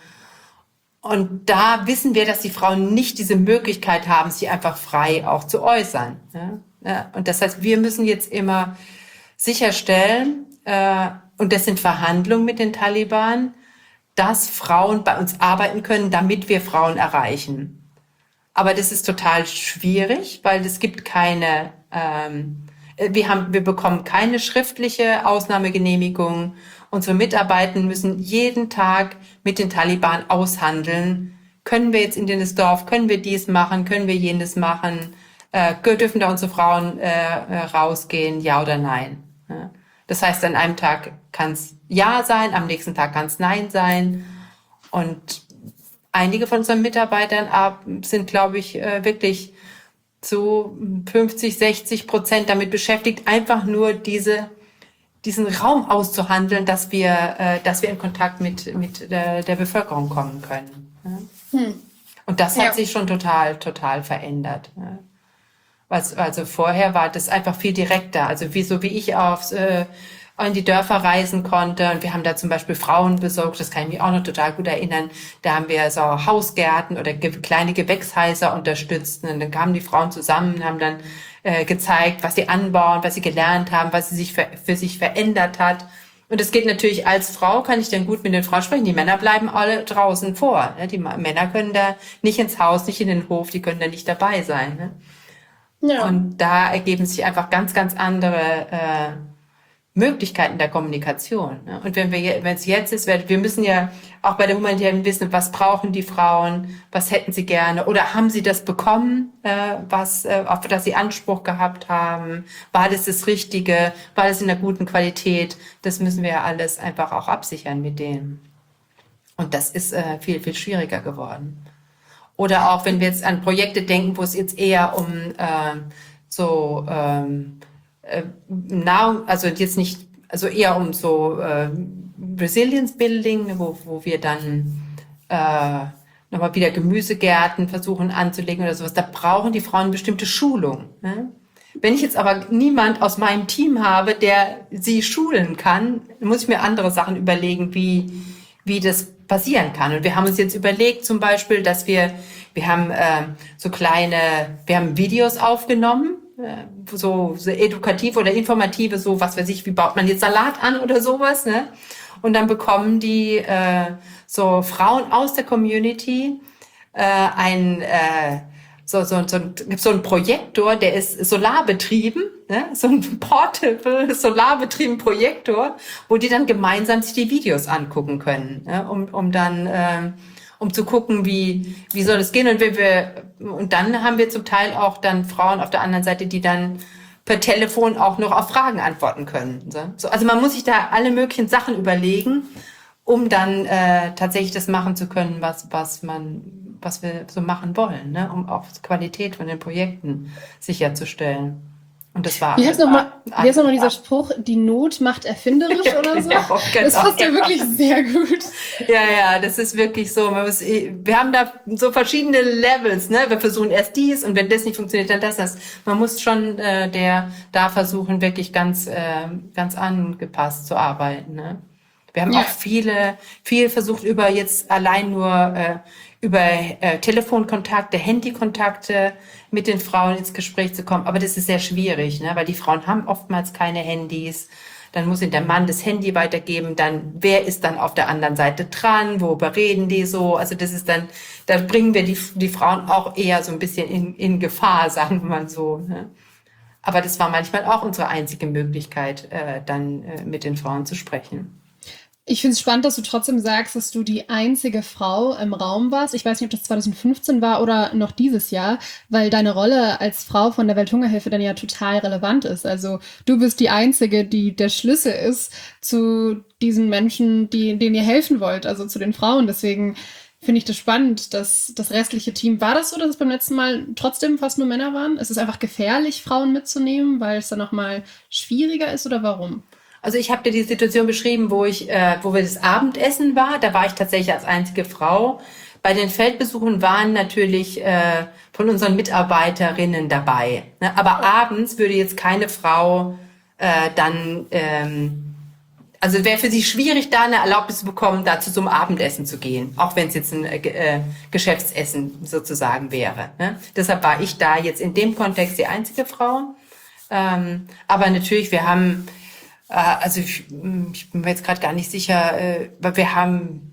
Und da wissen wir, dass die Frauen nicht diese Möglichkeit haben, sich einfach frei auch zu äußern. Ja? Ja, und das heißt, wir müssen jetzt immer sicherstellen, äh, und das sind Verhandlungen mit den Taliban, dass Frauen bei uns arbeiten können, damit wir Frauen erreichen. Aber das ist total schwierig, weil es gibt keine, ähm, wir haben, wir bekommen keine schriftliche Ausnahmegenehmigung. Unsere Mitarbeiter müssen jeden Tag mit den Taliban aushandeln, können wir jetzt in das Dorf, können wir dies machen, können wir jenes machen, äh, dürfen da unsere Frauen äh, rausgehen, ja oder nein. Ja. Das heißt, an einem Tag kann es ja sein, am nächsten Tag kann es nein sein. Und einige von unseren Mitarbeitern sind, glaube ich, wirklich so fünfzig, sechzig Prozent damit beschäftigt, einfach nur diese, diesen Raum auszuhandeln, dass wir, dass wir in Kontakt mit, mit der, der Bevölkerung kommen können. Hm. Und das hat ja. sich schon total, total verändert. Also vorher war das einfach viel direkter. Also wie so wie ich aufs, äh, in die Dörfer reisen konnte. Und wir haben da zum Beispiel Frauen besucht, das kann ich mich auch noch total gut erinnern. Da haben wir so Hausgärten oder ge- kleine Gewächshäuser unterstützt. Und dann kamen die Frauen zusammen und haben dann äh, gezeigt, was sie anbauen, was sie gelernt haben, was sie sich für, für sich verändert hat. Und es geht natürlich als Frau, kann ich dann gut mit den Frauen sprechen. Die Männer bleiben alle draußen vor. Ne? Die Männer können da nicht ins Haus, nicht in den Hof, die können da nicht dabei sein. Ne? Ja. Und da ergeben sich einfach ganz, ganz andere äh, Möglichkeiten der Kommunikation. Ne? Und wenn wir, wenn es jetzt ist, wir müssen ja auch bei der Humanitären wissen, was brauchen die Frauen, was hätten sie gerne oder haben sie das bekommen, äh, was, äh, auf das sie Anspruch gehabt haben, war das das Richtige, war das in einer guten Qualität, das müssen wir ja alles einfach auch absichern mit denen. Und das ist äh, viel, viel schwieriger geworden. Oder auch, wenn wir jetzt an Projekte denken, wo es jetzt eher um äh, so ähm, äh, Nahrung, also jetzt nicht, also eher um so äh, Resilience Building, wo, wo wir dann äh, nochmal wieder Gemüsegärten versuchen anzulegen oder sowas. Da brauchen die Frauen bestimmte Schulung. Ne? Wenn ich jetzt aber niemand aus meinem Team habe, der sie schulen kann, muss ich mir andere Sachen überlegen, wie wie das passieren kann. Und wir haben uns jetzt überlegt, zum Beispiel, dass wir, wir haben äh, so kleine, wir haben Videos aufgenommen, äh, so, so edukativ oder informative, so was weiß ich, wie baut man jetzt Salat an oder sowas, ne? Und dann bekommen die äh, so Frauen aus der Community äh, ein äh, so so so gibt so einen Projektor, der ist solarbetrieben, ne? So ein portable solarbetrieben Projektor, wo die dann gemeinsam sich die Videos angucken können, ne? um um dann ähm, um zu gucken, wie wie soll es gehen. Und wenn wir und dann haben wir zum Teil auch dann Frauen auf der anderen Seite, die dann per Telefon auch noch auf Fragen antworten können. So, also man muss sich da alle möglichen Sachen überlegen, um dann äh, tatsächlich das machen zu können, was was man was wir so machen wollen, ne? Um auch die Qualität von den Projekten sicherzustellen. Und das war... Wie heißt nochmal noch dieser Spruch, die Not macht erfinderisch ja, oder so? Genau, genau. Das passt ja wirklich sehr gut. Ja, ja, das ist wirklich so. Man muss, wir haben da so verschiedene Levels, ne? Wir versuchen erst dies und wenn das nicht funktioniert, dann das. das. Man muss schon äh, der da versuchen, wirklich ganz, äh, ganz angepasst zu arbeiten, ne? Wir haben ja. auch viele, viel versucht über jetzt allein nur äh, über äh, Telefonkontakte, Handykontakte mit den Frauen ins Gespräch zu kommen. Aber das ist sehr schwierig, ne? Weil die Frauen haben oftmals keine Handys. Dann muss ihnen der Mann das Handy weitergeben. Dann, wer ist dann auf der anderen Seite dran? Worüber reden die so? Also das ist dann, da bringen wir die, die Frauen auch eher so ein bisschen in, in Gefahr, sagen wir mal so, ne? Aber das war manchmal auch unsere einzige Möglichkeit, äh, dann äh, mit den Frauen zu sprechen. Ich finde es spannend, dass du trotzdem sagst, dass du die einzige Frau im Raum warst. Ich weiß nicht, ob das zwanzig fünfzehn war oder noch dieses Jahr, weil deine Rolle als Frau von der Welthungerhilfe dann ja total relevant ist. Also du bist die Einzige, die der Schlüssel ist zu diesen Menschen, die, denen ihr helfen wollt, also zu den Frauen. Deswegen finde ich das spannend, dass das restliche Team, war das so, dass es beim letzten Mal trotzdem fast nur Männer waren? Ist es einfach gefährlich, Frauen mitzunehmen, weil es dann nochmal schwieriger ist oder warum? Also ich habe dir die Situation beschrieben, wo ich, äh, wo wir das Abendessen war. Da war ich tatsächlich als einzige Frau. Bei den Feldbesuchen waren natürlich äh, von unseren Mitarbeiterinnen dabei. Ne? Aber abends würde jetzt keine Frau äh, dann, ähm, also wäre für sie schwierig, da eine Erlaubnis zu bekommen, da zu so einem Abendessen zu gehen. Auch wenn es jetzt ein äh, Geschäftsessen sozusagen wäre. Ne? Deshalb war ich da jetzt in dem Kontext die einzige Frau. Ähm, aber natürlich, wir haben Also ich, ich bin mir jetzt gerade gar nicht sicher, weil wir haben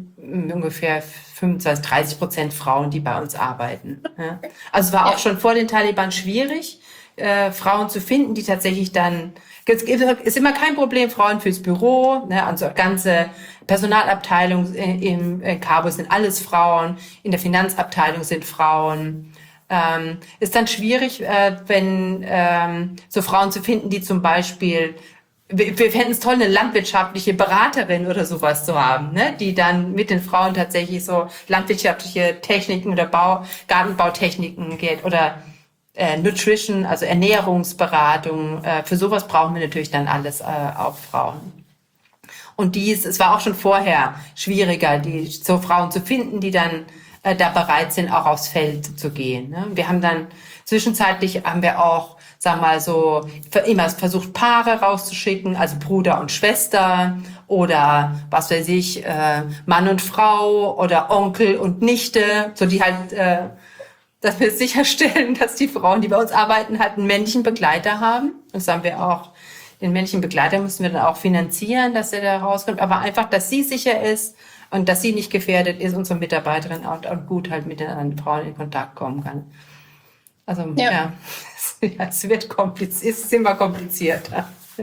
ungefähr fünfundzwanzig, dreißig Prozent Frauen, die bei uns arbeiten. Also es war auch schon vor den Taliban schwierig. äh, Frauen zu finden, die tatsächlich dann, es ist immer kein Problem, Frauen fürs Büro, ne, also ganze Personalabteilung im äh, Cabo sind alles Frauen, in der Finanzabteilung sind Frauen. Ähm, ist dann schwierig, äh, wenn ähm, so Frauen zu finden, die zum Beispiel, wir, wir fänden es toll, eine landwirtschaftliche Beraterin oder sowas zu haben, ne, die dann mit den Frauen tatsächlich so landwirtschaftliche Techniken oder Bau, Gartenbautechniken geht oder äh, Nutrition, also Ernährungsberatung. Äh, für sowas brauchen wir natürlich dann alles äh, auch Frauen. Und dies, es war auch schon vorher schwieriger, die so Frauen zu finden, die dann äh, da bereit sind, auch aufs Feld zu gehen. Ne? Wir haben dann zwischenzeitlich haben wir auch, sag mal so, immer versucht Paare rauszuschicken, also Bruder und Schwester oder was weiß ich, äh, Mann und Frau oder Onkel und Nichte, so die halt, äh, dass wir sicherstellen, dass die Frauen, die bei uns arbeiten, halt einen männlichen Begleiter haben. Das haben wir auch. Den männlichen Begleiter müssen wir dann auch finanzieren, dass er da rauskommt. Aber einfach, dass sie sicher ist und dass sie nicht gefährdet ist, unsere Mitarbeiterin und, und gut halt mit den anderen Frauen in Kontakt kommen kann. Also, ja, ja, ja es wird kompliziert, es ist immer komplizierter. Ja.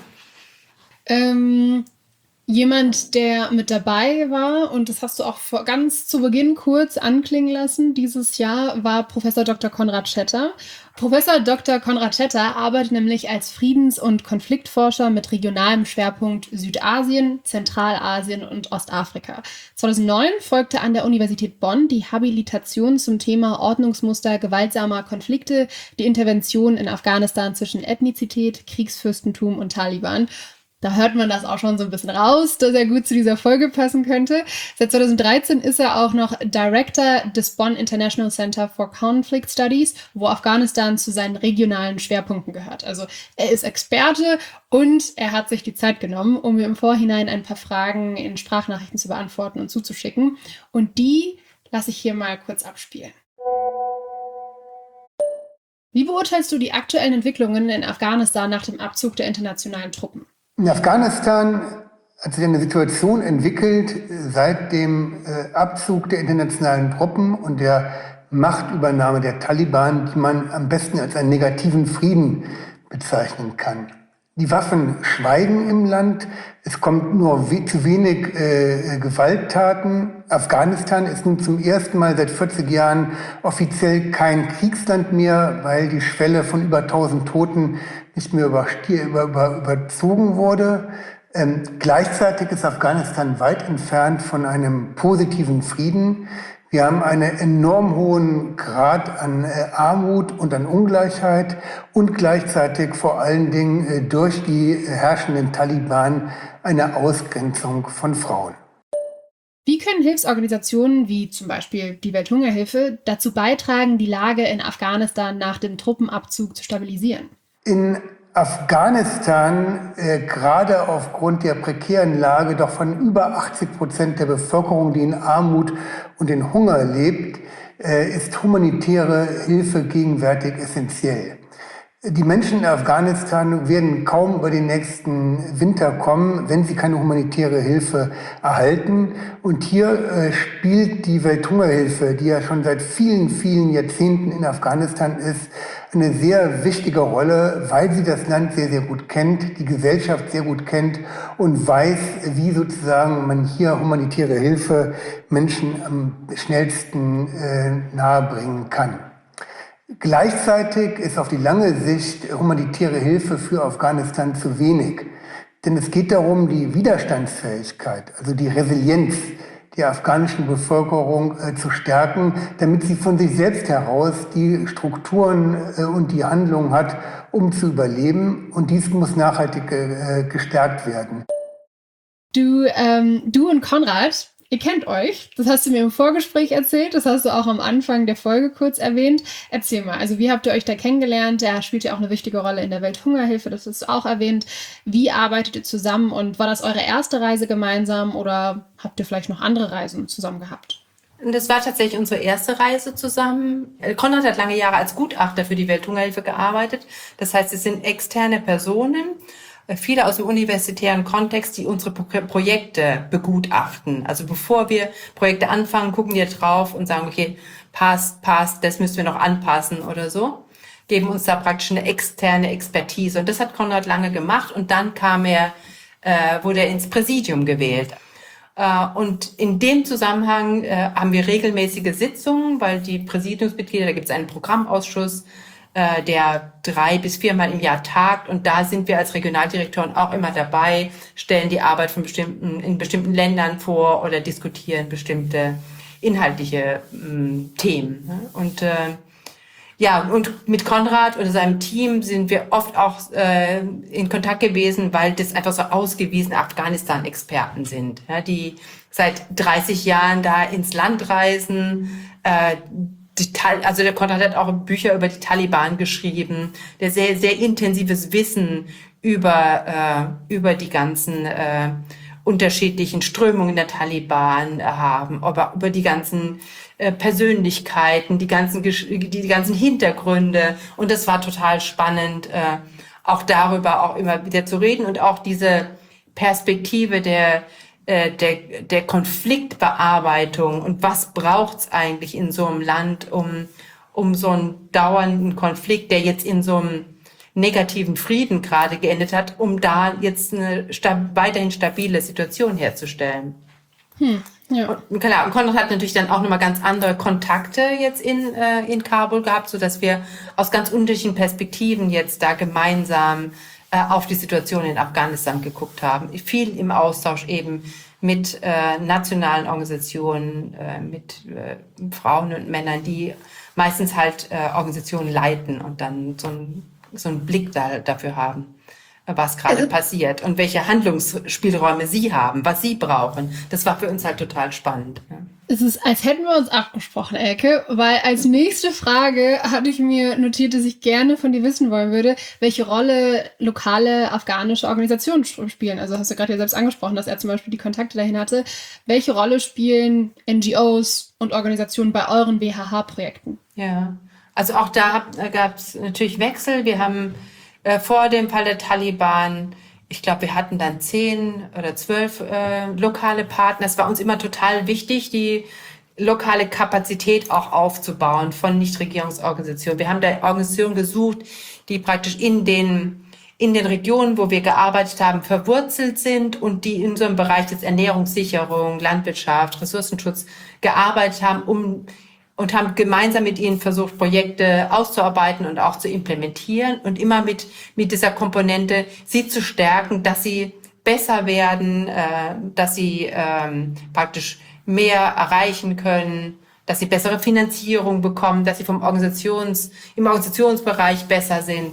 Ähm, jemand, der mit dabei war, und das hast du auch vor, ganz zu Beginn kurz anklingen lassen, dieses Jahr war Professor Doktor Konrad Schetter. Professor Doktor Konrad Schetter arbeitet nämlich als Friedens- und Konfliktforscher mit regionalem Schwerpunkt Südasien, Zentralasien und Ostafrika. zweitausendneun folgte an der Universität Bonn die Habilitation zum Thema Ordnungsmuster gewaltsamer Konflikte, die Intervention in Afghanistan zwischen Ethnizität, Kriegsfürstentum und Taliban. Da hört man das auch schon so ein bisschen raus, dass er gut zu dieser Folge passen könnte. Seit zweitausenddreizehn ist er auch noch Director des Bonn International Center for Conflict Studies, wo Afghanistan zu seinen regionalen Schwerpunkten gehört. Also er ist Experte und er hat sich die Zeit genommen, um mir im Vorhinein ein paar Fragen in Sprachnachrichten zu beantworten und zuzuschicken. Und die lasse ich hier mal kurz abspielen. Wie beurteilst du die aktuellen Entwicklungen in Afghanistan nach dem Abzug der internationalen Truppen? In Afghanistan hat sich eine Situation entwickelt seit dem äh, Abzug der internationalen Truppen und der Machtübernahme der Taliban, die man am besten als einen negativen Frieden bezeichnen kann. Die Waffen schweigen im Land, es kommt nur we- zu wenig äh, Gewalttaten. Afghanistan ist nun zum ersten Mal seit vierzig Jahren offiziell kein Kriegsland mehr, weil die Schwelle von über tausend Toten nicht mehr überstier, über, über, überzogen wurde. Ähm, gleichzeitig ist Afghanistan weit entfernt von einem positiven Frieden. Wir haben einen enorm hohen Grad an äh, Armut und an Ungleichheit und gleichzeitig vor allen Dingen äh, durch die herrschenden Taliban eine Ausgrenzung von Frauen. Wie können Hilfsorganisationen wie zum Beispiel die Welthungerhilfe dazu beitragen, die Lage in Afghanistan nach dem Truppenabzug zu stabilisieren? In Afghanistan, äh, gerade aufgrund der prekären Lage doch von über achtzig Prozent der Bevölkerung, die in Armut und in Hunger lebt, äh, ist humanitäre Hilfe gegenwärtig essentiell. Die Menschen in Afghanistan werden kaum über den nächsten Winter kommen, wenn sie keine humanitäre Hilfe erhalten. Und hier äh, spielt die Welthungerhilfe, die ja schon seit vielen, vielen Jahrzehnten in Afghanistan ist, eine sehr wichtige Rolle, weil sie das Land sehr, sehr gut kennt, die Gesellschaft sehr gut kennt und weiß, wie sozusagen man hier humanitäre Hilfe Menschen am schnellsten äh, nahebringen kann. Gleichzeitig ist auf die lange Sicht humanitäre Hilfe für Afghanistan zu wenig. Denn es geht darum, die Widerstandsfähigkeit, also die Resilienz der afghanischen Bevölkerung äh, zu stärken, damit sie von sich selbst heraus die Strukturen äh, und die Handlungen hat, um zu überleben. Und dies muss nachhaltig äh, gestärkt werden. Du, ähm, du und Konrad, ihr kennt euch. Das hast du mir im Vorgespräch erzählt. Das hast du auch am Anfang der Folge kurz erwähnt. Erzähl mal, also wie habt ihr euch da kennengelernt? Der spielt ja auch eine wichtige Rolle in der Welthungerhilfe, das hast du auch erwähnt. Wie arbeitet ihr zusammen und war das eure erste Reise gemeinsam oder habt ihr vielleicht noch andere Reisen zusammen gehabt? Das war tatsächlich unsere erste Reise zusammen. Konrad hat lange Jahre als Gutachter für die Welthungerhilfe gearbeitet. Das heißt, es sind externe Personen, viele aus dem universitären Kontext, die unsere Pro- Projekte begutachten. Also bevor wir Projekte anfangen, gucken wir drauf und sagen, okay, passt, passt, das müssen wir noch anpassen oder so. geben uns da praktisch eine externe Expertise. Und das hat Konrad lange gemacht und dann kam er, äh, wurde er ins Präsidium gewählt. Äh, und in dem Zusammenhang äh, haben wir regelmäßige Sitzungen, weil die Präsidiumsmitglieder, da gibt es einen Programmausschuss, äh, der drei bis viermal im Jahr tagt. Und da sind wir als Regionaldirektoren auch immer dabei, stellen die Arbeit von bestimmten, in bestimmten Ländern vor oder diskutieren bestimmte inhaltliche mh, Themen. Und äh, ja, und mit Konrad oder seinem Team sind wir oft auch äh, in Kontakt gewesen, weil das einfach so ausgewiesene Afghanistan-Experten sind, ja, die seit dreißig Jahren da ins Land reisen. Äh, die, also der Konrad hat auch Bücher über die Taliban geschrieben, der sehr, sehr intensives Wissen über, äh, über die ganzen äh, unterschiedlichen Strömungen der Taliban haben, aber über die ganzen äh, Persönlichkeiten, die ganzen die, die ganzen Hintergründe. Und das war total spannend, äh, auch darüber auch immer wieder zu reden und auch diese Perspektive der äh, der der Konfliktbearbeitung und was braucht's eigentlich in so einem Land, um um so einen dauernden Konflikt, der jetzt in so einem negativen Frieden gerade geendet hat, um da jetzt eine stab- weiterhin stabile Situation herzustellen. Hm, ja. Und klar, und Konrad hat natürlich dann auch nochmal ganz andere Kontakte jetzt in, äh, in Kabul gehabt, sodass wir aus ganz unterschiedlichen Perspektiven jetzt da gemeinsam äh, auf die Situation in Afghanistan geguckt haben. Viel im Austausch eben mit äh, nationalen Organisationen, äh, mit äh, Frauen und Männern, die meistens halt äh, Organisationen leiten und dann so ein so einen Blick da, dafür haben, was gerade also passiert und welche Handlungsspielräume sie haben, was sie brauchen. Das war für uns halt total spannend. Ja. Es ist, als hätten wir uns abgesprochen, Elke, weil als nächste Frage hatte ich mir notiert, dass ich gerne von dir wissen wollen würde, welche Rolle lokale afghanische Organisationen spielen. Also hast du gerade ja selbst angesprochen, dass er zum Beispiel die Kontakte dahin hatte. Welche Rolle spielen N G Os und Organisationen bei euren W H H-Projekten? Ja. Also auch da gab es natürlich Wechsel. Wir haben äh, vor dem Fall der Taliban, ich glaube, wir hatten dann zehn oder zwölf äh, lokale Partner. Es war uns immer total wichtig, die lokale Kapazität auch aufzubauen von Nichtregierungsorganisationen. Wir haben da Organisationen gesucht, die praktisch in den in den Regionen, wo wir gearbeitet haben, verwurzelt sind und die in so einem Bereich des Ernährungssicherung, Landwirtschaft, Ressourcenschutz gearbeitet haben, um und haben gemeinsam mit ihnen versucht, Projekte auszuarbeiten und auch zu implementieren und immer mit mit dieser Komponente, sie zu stärken, dass sie besser werden, äh, dass sie ähm, praktisch mehr erreichen können, dass sie bessere Finanzierung bekommen, dass sie vom Organisations im Organisationsbereich besser sind.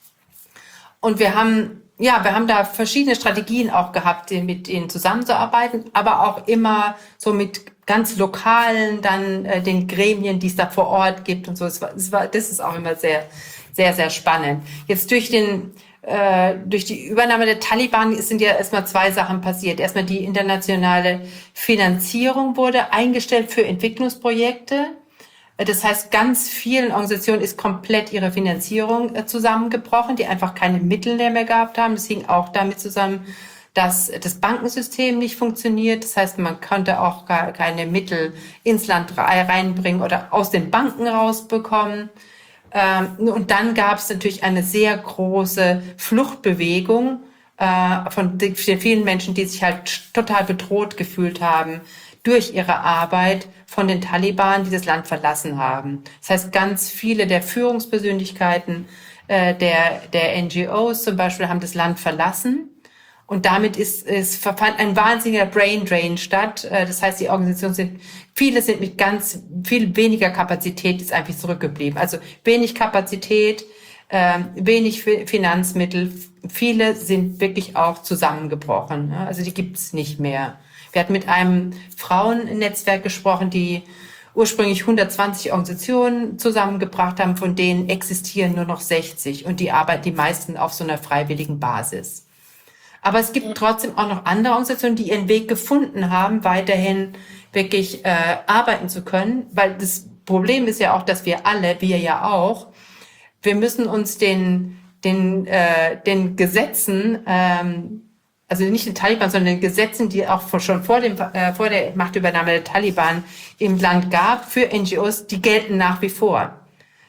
Und wir haben ja, wir haben da verschiedene Strategien auch gehabt, mit ihnen zusammenzuarbeiten, aber auch immer so mit ganz lokalen, dann äh, den Gremien, die es da vor Ort gibt und so. Es war, es war, das ist auch immer sehr, sehr, sehr spannend. Jetzt durch den, äh, durch die Übernahme der Taliban sind ja erstmal zwei Sachen passiert. Erstmal die internationale Finanzierung wurde eingestellt für Entwicklungsprojekte. Das heißt, ganz vielen Organisationen ist komplett ihre Finanzierung äh, zusammengebrochen, die einfach keine Mittel mehr gehabt haben. Das hing auch damit zusammen, dass das Bankensystem nicht funktioniert. Das heißt, man konnte auch gar keine Mittel ins Land reinbringen oder aus den Banken rausbekommen. Und dann gab es natürlich eine sehr große Fluchtbewegung von den vielen Menschen, die sich halt total bedroht gefühlt haben durch ihre Arbeit von den Taliban, die das Land verlassen haben. Das heißt, ganz viele der Führungspersönlichkeiten der, der N G Os zum Beispiel haben das Land verlassen. Und damit ist, ist fand ein wahnsinniger Brain Drain statt. Das heißt, die Organisationen sind, viele sind mit ganz viel weniger Kapazität ist einfach zurückgeblieben. Also wenig Kapazität, äh, wenig Finanzmittel. Viele sind wirklich auch zusammengebrochen. Also die gibt's nicht mehr. Wir hatten mit einem Frauennetzwerk gesprochen, die ursprünglich hundertzwanzig Organisationen zusammengebracht haben, von denen existieren nur noch sechzig und die arbeiten die meisten auf so einer freiwilligen Basis. Aber es gibt trotzdem auch noch andere Organisationen, die ihren Weg gefunden haben, weiterhin wirklich äh, arbeiten zu können. Weil das Problem ist ja auch, dass wir alle, wir ja auch, wir müssen uns den den äh, den Gesetzen, ähm, also nicht den Taliban, sondern den Gesetzen, die auch vor, schon vor dem äh, vor der Machtübernahme der Taliban im Land gab, für N G Os, die gelten nach wie vor.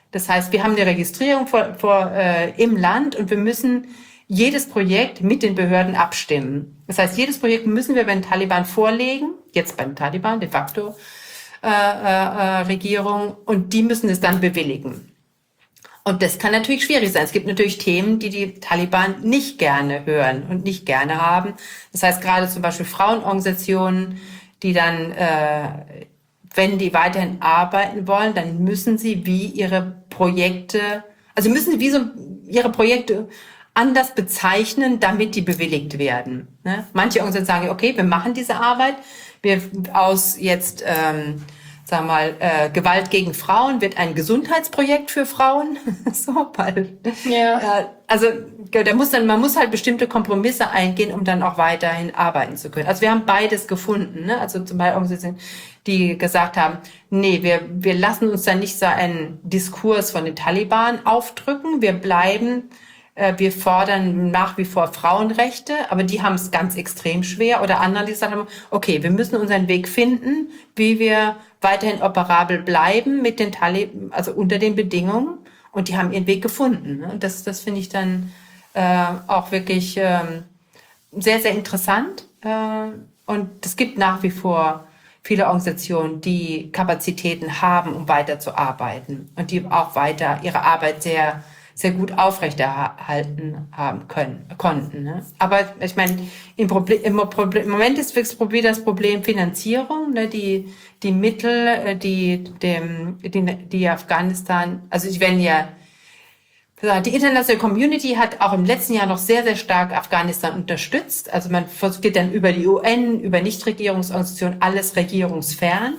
Das heißt, wir haben eine Registrierung vor, vor, äh, im Land und wir müssen jedes Projekt mit den Behörden abstimmen. Das heißt, jedes Projekt müssen wir beim Taliban vorlegen, jetzt beim Taliban de facto äh, äh, Regierung, und die müssen es dann bewilligen. Und das kann natürlich schwierig sein. Es gibt natürlich Themen, die die Taliban nicht gerne hören und nicht gerne haben. Das heißt, gerade zum Beispiel Frauenorganisationen, die dann, äh, wenn die weiterhin arbeiten wollen, dann müssen sie wie ihre Projekte, also müssen sie wie so ihre Projekte anders bezeichnen, damit die bewilligt werden. Ne? Manche Organisationen sagen, okay, wir machen diese Arbeit, wir aus jetzt, ähm, sagen wir mal, äh, Gewalt gegen Frauen wird ein Gesundheitsprojekt für Frauen. so, weil, Ja. äh, also da muss dann, man muss halt bestimmte Kompromisse eingehen, um dann auch weiterhin arbeiten zu können. Also wir haben beides gefunden. Ne? Also zum Beispiel Organisationen, die gesagt haben, nee, wir wir lassen uns dann nicht so einen Diskurs von den Taliban aufdrücken. Wir bleiben Wir fordern nach wie vor Frauenrechte, aber die haben es ganz extrem schwer. Oder andere, die gesagt haben, okay, wir müssen unseren Weg finden, wie wir weiterhin operabel bleiben mit den Taliban, also unter den Bedingungen. Und die haben ihren Weg gefunden. Und das, das finde ich dann äh, auch wirklich ähm, sehr, sehr interessant. Äh, und es gibt nach wie vor viele Organisationen, die Kapazitäten haben, um weiterzuarbeiten und die auch weiter ihre Arbeit sehr sehr gut aufrechterhalten haben können, konnten. Ne? Aber ich meine, im, Problem, im, Problem, im Moment ist das Problem, das Problem Finanzierung, ne? die, die Mittel, die, dem, die, die Afghanistan, also die werden ja, die internationale Community hat auch im letzten Jahr noch sehr, sehr stark Afghanistan unterstützt. Also man geht dann über die U N, über Nichtregierungsorganisationen, alles regierungsfern.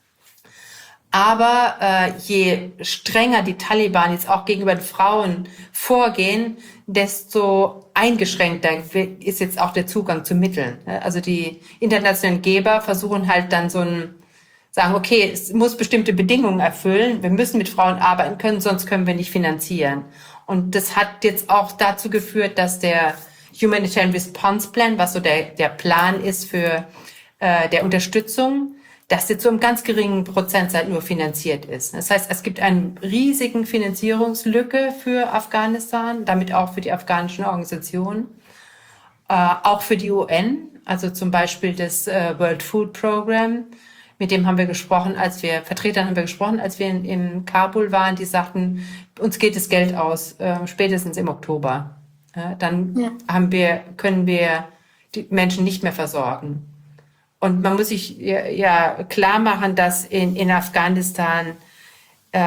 Aber äh, je strenger die Taliban jetzt auch gegenüber den Frauen vorgehen, desto eingeschränkter ist jetzt auch der Zugang zu Mitteln. Also die internationalen Geber versuchen halt dann so ein, sagen, okay, es muss bestimmte Bedingungen erfüllen, wir müssen mit Frauen arbeiten können, sonst können wir nicht finanzieren. Und das hat jetzt auch dazu geführt, dass der Humanitarian Response Plan, was so der, der Plan ist für äh, der Unterstützung, dass jetzt so im ganz geringen Prozentsatz nur finanziert ist. Das heißt, es gibt eine riesigen Finanzierungslücke für Afghanistan, damit auch für die afghanischen Organisationen, äh, auch für die U N, also zum Beispiel das äh, World Food Program. Mit dem haben wir gesprochen, als wir, Vertretern haben wir gesprochen, als wir in, in Kabul waren, die sagten, uns geht das Geld aus, äh, spätestens im Oktober. Äh, dann ja. haben wir, können wir die Menschen nicht mehr versorgen. Und man muss sich ja, ja klar machen, dass in, in Afghanistan, äh,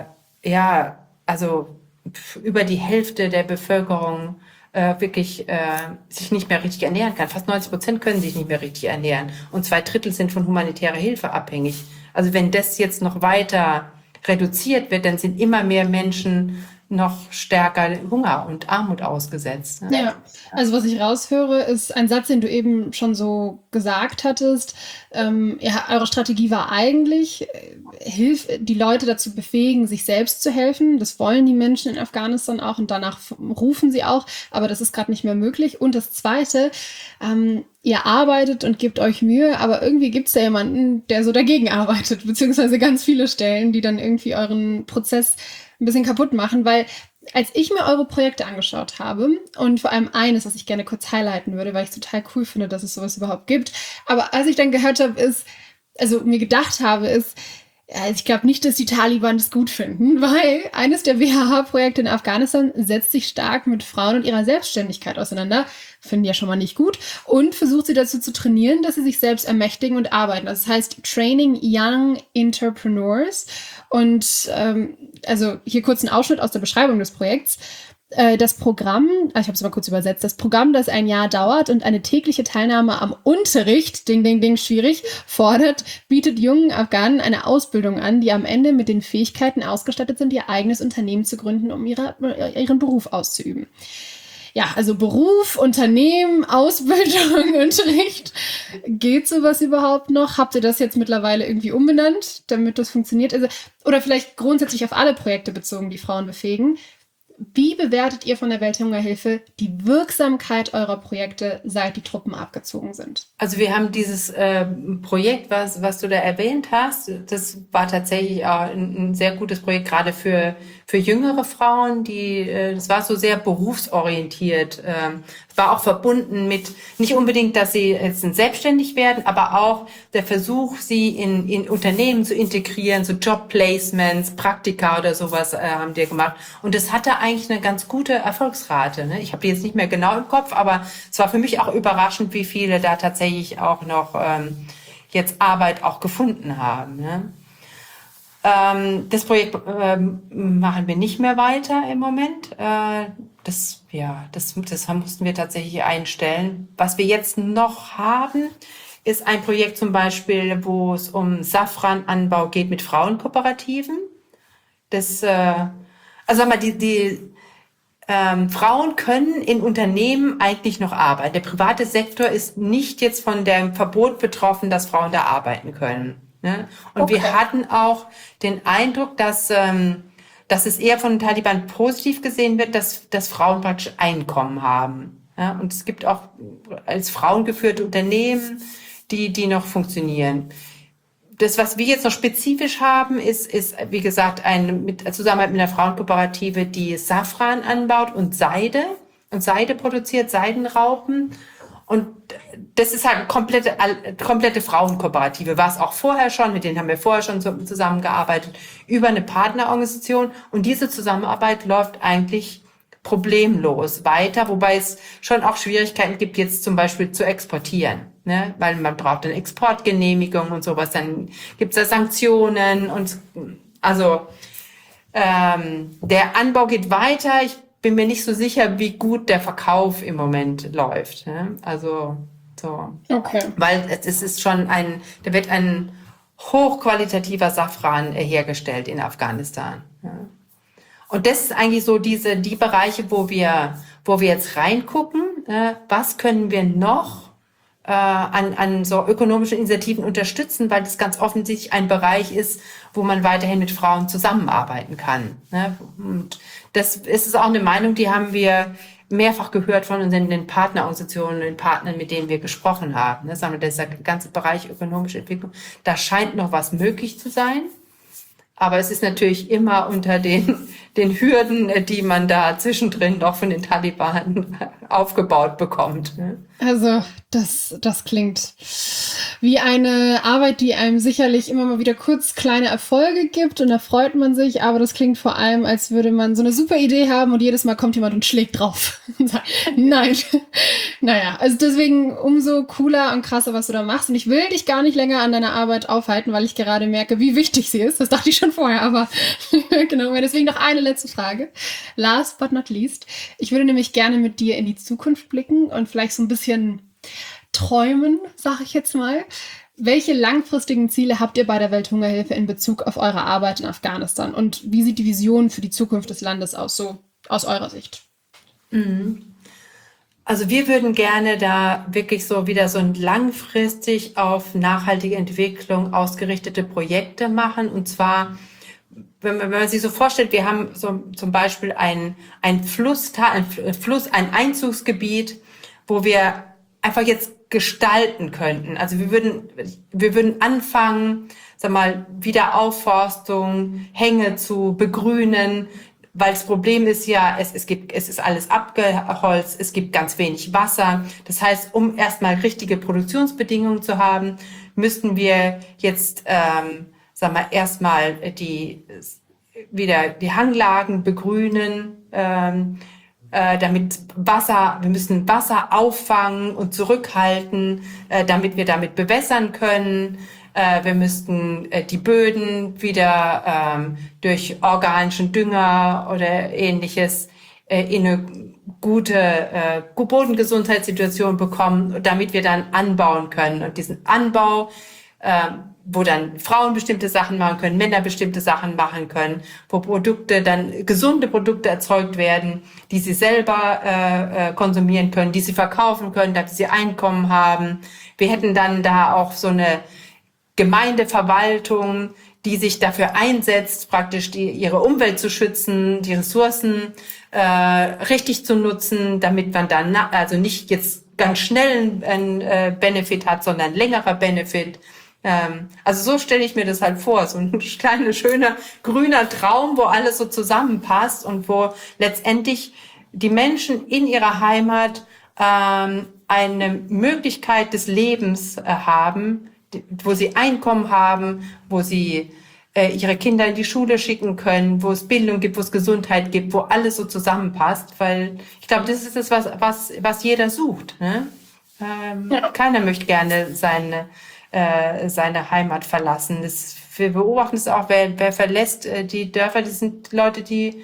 ja, also über die Hälfte der Bevölkerung äh, wirklich äh, sich nicht mehr richtig ernähren kann. Fast neunzig Prozent können sich nicht mehr richtig ernähren. Und zwei Drittel sind von humanitärer Hilfe abhängig. Also wenn das jetzt noch weiter reduziert wird, dann sind immer mehr Menschen noch stärker Hunger und Armut ausgesetzt. Ne? Ja, also was ich raushöre, ist ein Satz, den du eben schon so gesagt hattest. Ähm, ja, eure Strategie war eigentlich, äh, hilf, die Leute dazu befähigen, sich selbst zu helfen. Das wollen die Menschen in Afghanistan auch und danach rufen sie auch, aber das ist gerade nicht mehr möglich. Und das Zweite, ähm, ihr arbeitet und gebt euch Mühe, aber irgendwie gibt es da jemanden, der so dagegen arbeitet, beziehungsweise ganz viele Stellen, die dann irgendwie euren Prozess ein bisschen kaputt machen, weil als ich mir eure Projekte angeschaut habe und vor allem eines, was ich gerne kurz highlighten würde, weil ich es total cool finde, dass es sowas überhaupt gibt, aber als ich dann gehört habe, ist, also mir gedacht habe, ist, also ich glaube nicht, dass die Taliban das gut finden, weil eines der W H H-Projekte in Afghanistan setzt sich stark mit Frauen und ihrer Selbstständigkeit auseinander, finden ja schon mal nicht gut, und versucht sie dazu zu trainieren, dass sie sich selbst ermächtigen und arbeiten. Das heißt Training Young Entrepreneurs. Und ähm, also hier kurz ein Ausschnitt aus der Beschreibung des Projekts. Das Programm, ich habe es mal kurz übersetzt, das Programm, das ein Jahr dauert und eine tägliche Teilnahme am Unterricht, ding, ding, ding, schwierig, fordert, bietet jungen Afghanen eine Ausbildung an, die am Ende mit den Fähigkeiten ausgestattet sind, ihr eigenes Unternehmen zu gründen, um ihre, ihren Beruf auszuüben. Ja, also Beruf, Unternehmen, Ausbildung, Unterricht. Geht sowas überhaupt noch? Habt ihr das jetzt mittlerweile irgendwie umbenannt, damit das funktioniert? Also, oder vielleicht grundsätzlich auf alle Projekte bezogen, die Frauen befähigen. wie bewertet ihr von der Welthungerhilfe die Wirksamkeit eurer Projekte, seit die Truppen abgezogen sind? Also wir haben dieses äh, Projekt, was, was du da erwähnt hast, das war tatsächlich auch ein, ein sehr gutes Projekt, gerade für, für jüngere Frauen, die, äh, das war so sehr berufsorientiert, ähm, war auch verbunden mit, nicht unbedingt, dass sie jetzt selbstständig werden, aber auch der Versuch, sie in, in Unternehmen zu integrieren, so Jobplacements, Praktika oder sowas äh, haben die gemacht. Und das hatte eigentlich eine ganz gute Erfolgsrate. Ne? Ich habe die jetzt nicht mehr genau im Kopf, aber es war für mich auch überraschend, wie viele da tatsächlich auch noch ähm, jetzt Arbeit auch gefunden haben. Ne? Ähm, das Projekt ähm, machen wir nicht mehr weiter im Moment. Äh, das, ja, das, das mussten wir tatsächlich einstellen. Was wir jetzt noch haben, ist ein Projekt zum Beispiel, wo es um Safrananbau geht mit Frauenkooperativen. Das, äh, also sag mal, die, die ähm, Frauen können in Unternehmen eigentlich noch arbeiten. Der private Sektor ist nicht jetzt von dem Verbot betroffen, dass Frauen da arbeiten können. Ne? Und Okay. wir hatten auch den Eindruck, dass, ähm, dass es eher von den Taliban positiv gesehen wird, dass, dass Frauen praktisch Einkommen haben. Ja? Und es gibt auch als Frauen geführte Unternehmen, die, die noch funktionieren. Das, was wir jetzt noch spezifisch haben, ist, ist wie gesagt, eine mit, Zusammenarbeit mit einer Frauenkooperative, die Safran anbaut und Seide und Seide produziert, Seidenraupen. Und das ist halt eine komplette, komplette Frauenkooperative, war es auch vorher schon, mit denen haben wir vorher schon zusammengearbeitet, über eine Partnerorganisation. Und diese Zusammenarbeit läuft eigentlich problemlos weiter, wobei es schon auch Schwierigkeiten gibt, jetzt zum Beispiel zu exportieren, ne? Weil man braucht eine Exportgenehmigung und sowas, dann gibt es da Sanktionen und also ähm, der Anbau geht weiter. Ich bin mir nicht so sicher, wie gut der Verkauf im Moment läuft, ne? Also so, Okay. weil es, es ist schon ein, da wird ein hochqualitativer Safran hergestellt in Afghanistan. Ja. Und das ist eigentlich so diese, die Bereiche, wo wir, wo wir jetzt reingucken, äh, was können wir noch äh, an, an so ökonomischen Initiativen unterstützen, weil das ganz offensichtlich ein Bereich ist, wo man weiterhin mit Frauen zusammenarbeiten kann. Ne? Und das ist auch eine Meinung, die haben wir mehrfach gehört von unseren den Partnerorganisationen, den Partnern, mit denen wir gesprochen haben. Ne? Sagen wir, dieser ganze Bereich ökonomische Entwicklung, da scheint noch was möglich zu sein. Aber es ist natürlich immer unter den, den Hürden, die man da zwischendrin noch von den Taliban aufgebaut bekommt. Also das, das klingt wie eine Arbeit, die einem sicherlich immer mal wieder kurz kleine Erfolge gibt und da freut man sich, aber das klingt vor allem, als würde man so eine super Idee haben und jedes Mal kommt jemand und schlägt drauf. Nein. Naja, also deswegen umso cooler und krasser, was du da machst. Und ich will dich gar nicht länger an deiner Arbeit aufhalten, weil ich gerade merke, wie wichtig sie ist. Das dachte ich schon vorher, aber genau. Deswegen noch eine letzte Frage. Last but not least. Ich würde nämlich gerne mit dir in die Zukunft blicken und vielleicht so ein bisschen träumen, sage ich jetzt mal. Welche langfristigen Ziele habt ihr bei der Welthungerhilfe in Bezug auf eure Arbeit in Afghanistan? Und wie sieht die Vision für die Zukunft des Landes aus, so aus eurer Sicht? Also wir würden gerne da wirklich so wieder so ein langfristig auf nachhaltige Entwicklung ausgerichtete Projekte machen. Und zwar, wenn man, wenn man sich so vorstellt, wir haben so zum Beispiel ein, ein Flusstal, ein Fluss, ein Einzugsgebiet, wo wir einfach jetzt gestalten könnten. Also wir würden, wir würden anfangen, sag mal, Wiederaufforstung, Hänge zu begrünen, weil das Problem ist ja, es, es gibt, es ist alles abgeholzt, es gibt ganz wenig Wasser. Das heißt, um erstmal richtige Produktionsbedingungen zu haben, müssten wir jetzt, ähm, sag mal, erstmal die, wieder die Hanglagen begrünen, ähm, äh, damit Wasser, wir müssen Wasser auffangen und zurückhalten, äh, damit wir damit bewässern können. Äh, wir müssten äh, die Böden wieder ähm, durch organischen Dünger oder Ähnliches äh, in eine gute äh, Bodengesundheitssituation bekommen, damit wir dann anbauen können. Und diesen Anbau, äh, wo dann Frauen bestimmte Sachen machen können, Männer bestimmte Sachen machen können, wo Produkte dann, gesunde Produkte erzeugt werden, die sie selber äh, äh, konsumieren können, die sie verkaufen können, damit sie Einkommen haben. Wir hätten dann da auch so eine Gemeindeverwaltung, die sich dafür einsetzt, praktisch die, ihre Umwelt zu schützen, die Ressourcen äh, richtig zu nutzen, damit man dann na, also nicht jetzt ganz schnell einen äh, Benefit hat, sondern längerer Benefit. Ähm, also so stelle ich mir das halt vor, so ein kleiner, schöner, grüner Traum, wo alles so zusammenpasst und wo letztendlich die Menschen in ihrer Heimat ähm, eine Möglichkeit des Lebens äh, haben, wo sie Einkommen haben, wo sie äh, ihre Kinder in die Schule schicken können, wo es Bildung gibt, wo es Gesundheit gibt, wo alles so zusammenpasst, weil ich glaube, das ist das, was was was jeder sucht. Ne? Ähm, ja. Keiner möchte gerne seine äh, seine Heimat verlassen. Das, wir beobachten es auch, wer, wer verlässt äh, die Dörfer, das sind Leute, die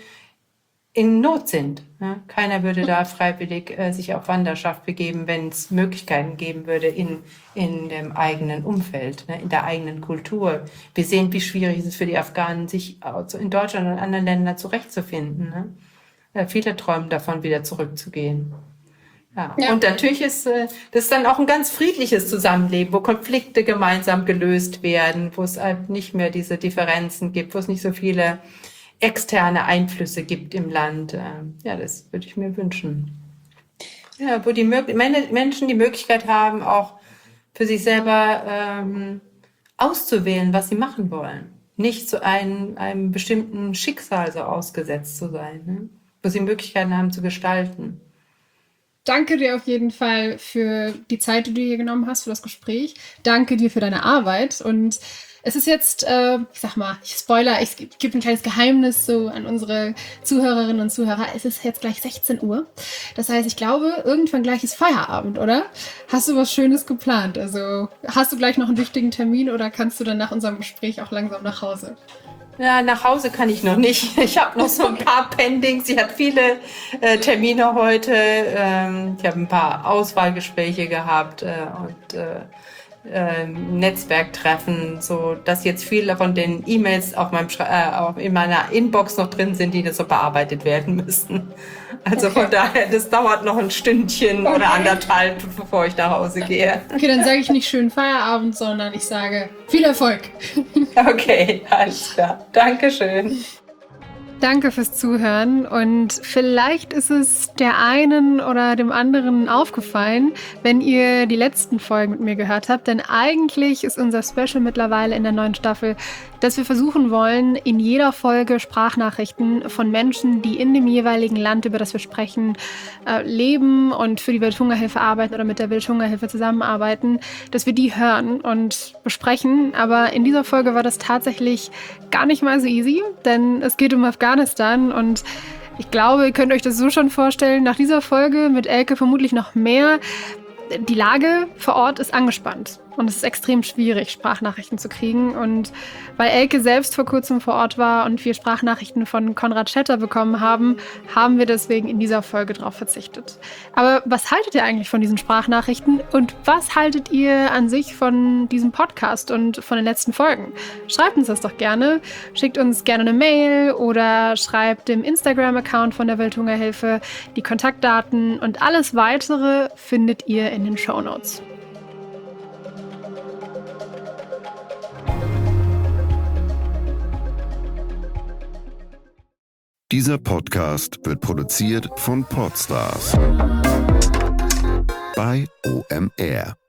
in Not sind. Ne? Keiner würde da freiwillig äh, sich auf Wanderschaft begeben, wenn es Möglichkeiten geben würde in in dem eigenen Umfeld, ne? In der eigenen Kultur. Wir sehen, wie schwierig es ist für die Afghanen, sich in Deutschland und anderen Ländern zurechtzufinden. Ne? Äh, viele träumen davon, wieder zurückzugehen. Ja. Ja. Und natürlich ist äh, das ist dann auch ein ganz friedliches Zusammenleben, wo Konflikte gemeinsam gelöst werden, wo es halt nicht mehr diese Differenzen gibt, wo es nicht so viele externe Einflüsse gibt im Land. Ja, das würde ich mir wünschen. Ja, wo die Menschen die Möglichkeit haben, auch für sich selber ähm, auszuwählen, was sie machen wollen. Nicht zu einem, einem bestimmten Schicksal so ausgesetzt zu sein, ne? Wo sie Möglichkeiten haben zu gestalten. Danke dir auf jeden Fall für die Zeit, die du hier genommen hast, für das Gespräch. Danke dir für deine Arbeit und es ist jetzt, äh, ich sag mal, ich spoiler, ich gebe ein kleines Geheimnis so an unsere Zuhörerinnen und Zuhörer. Es ist jetzt gleich sechzehn Uhr. Das heißt, ich glaube, irgendwann gleich ist Feierabend, oder? Hast du was Schönes geplant? Also hast du gleich noch einen wichtigen Termin oder kannst du dann nach unserem Gespräch auch langsam nach Hause? Ja, nach Hause kann ich noch nicht. Ich habe noch so ein paar Pendings. Ich hatte viele äh, Termine heute. Ähm, ich habe ein paar Auswahlgespräche gehabt äh, und äh, Netzwerktreffen, so dass jetzt viele von den E-Mails auf meinem äh, in meiner Inbox noch drin sind, die so bearbeitet werden müssen. Also okay. Von daher, das dauert noch ein Stündchen okay. oder anderthalb, bevor ich nach Hause gehe. Okay, dann sage ich nicht schönen Feierabend, sondern ich sage viel Erfolg. Okay, alles klar. Dankeschön. Danke fürs Zuhören und vielleicht ist es der einen oder dem anderen aufgefallen, wenn ihr die letzten Folgen mit mir gehört habt, denn eigentlich ist unser Special mittlerweile in der neuen Staffel, dass wir versuchen wollen, in jeder Folge Sprachnachrichten von Menschen, die in dem jeweiligen Land, über das wir sprechen, äh, leben und für die Welthungerhilfe arbeiten oder mit der Welthungerhilfe zusammenarbeiten, dass wir die hören und besprechen. Aber in dieser Folge war das tatsächlich gar nicht mal so easy, denn es geht um Afghanistan und ich glaube, ihr könnt euch das so schon vorstellen, nach dieser Folge mit Elke vermutlich noch mehr. Die Lage vor Ort ist angespannt und es ist extrem schwierig, Sprachnachrichten zu kriegen. Und weil Elke selbst vor kurzem vor Ort war und wir Sprachnachrichten von Konrad Schetter bekommen haben, haben wir deswegen in dieser Folge darauf verzichtet. Aber was haltet ihr eigentlich von diesen Sprachnachrichten und was haltet ihr an sich von diesem Podcast und von den letzten Folgen? Schreibt uns das doch gerne. Schickt uns gerne eine Mail oder schreibt dem Instagram-Account von der Welthungerhilfe die Kontaktdaten und alles Weitere findet ihr in den Shownotes. Dieser Podcast wird produziert von Podstars bei O M R.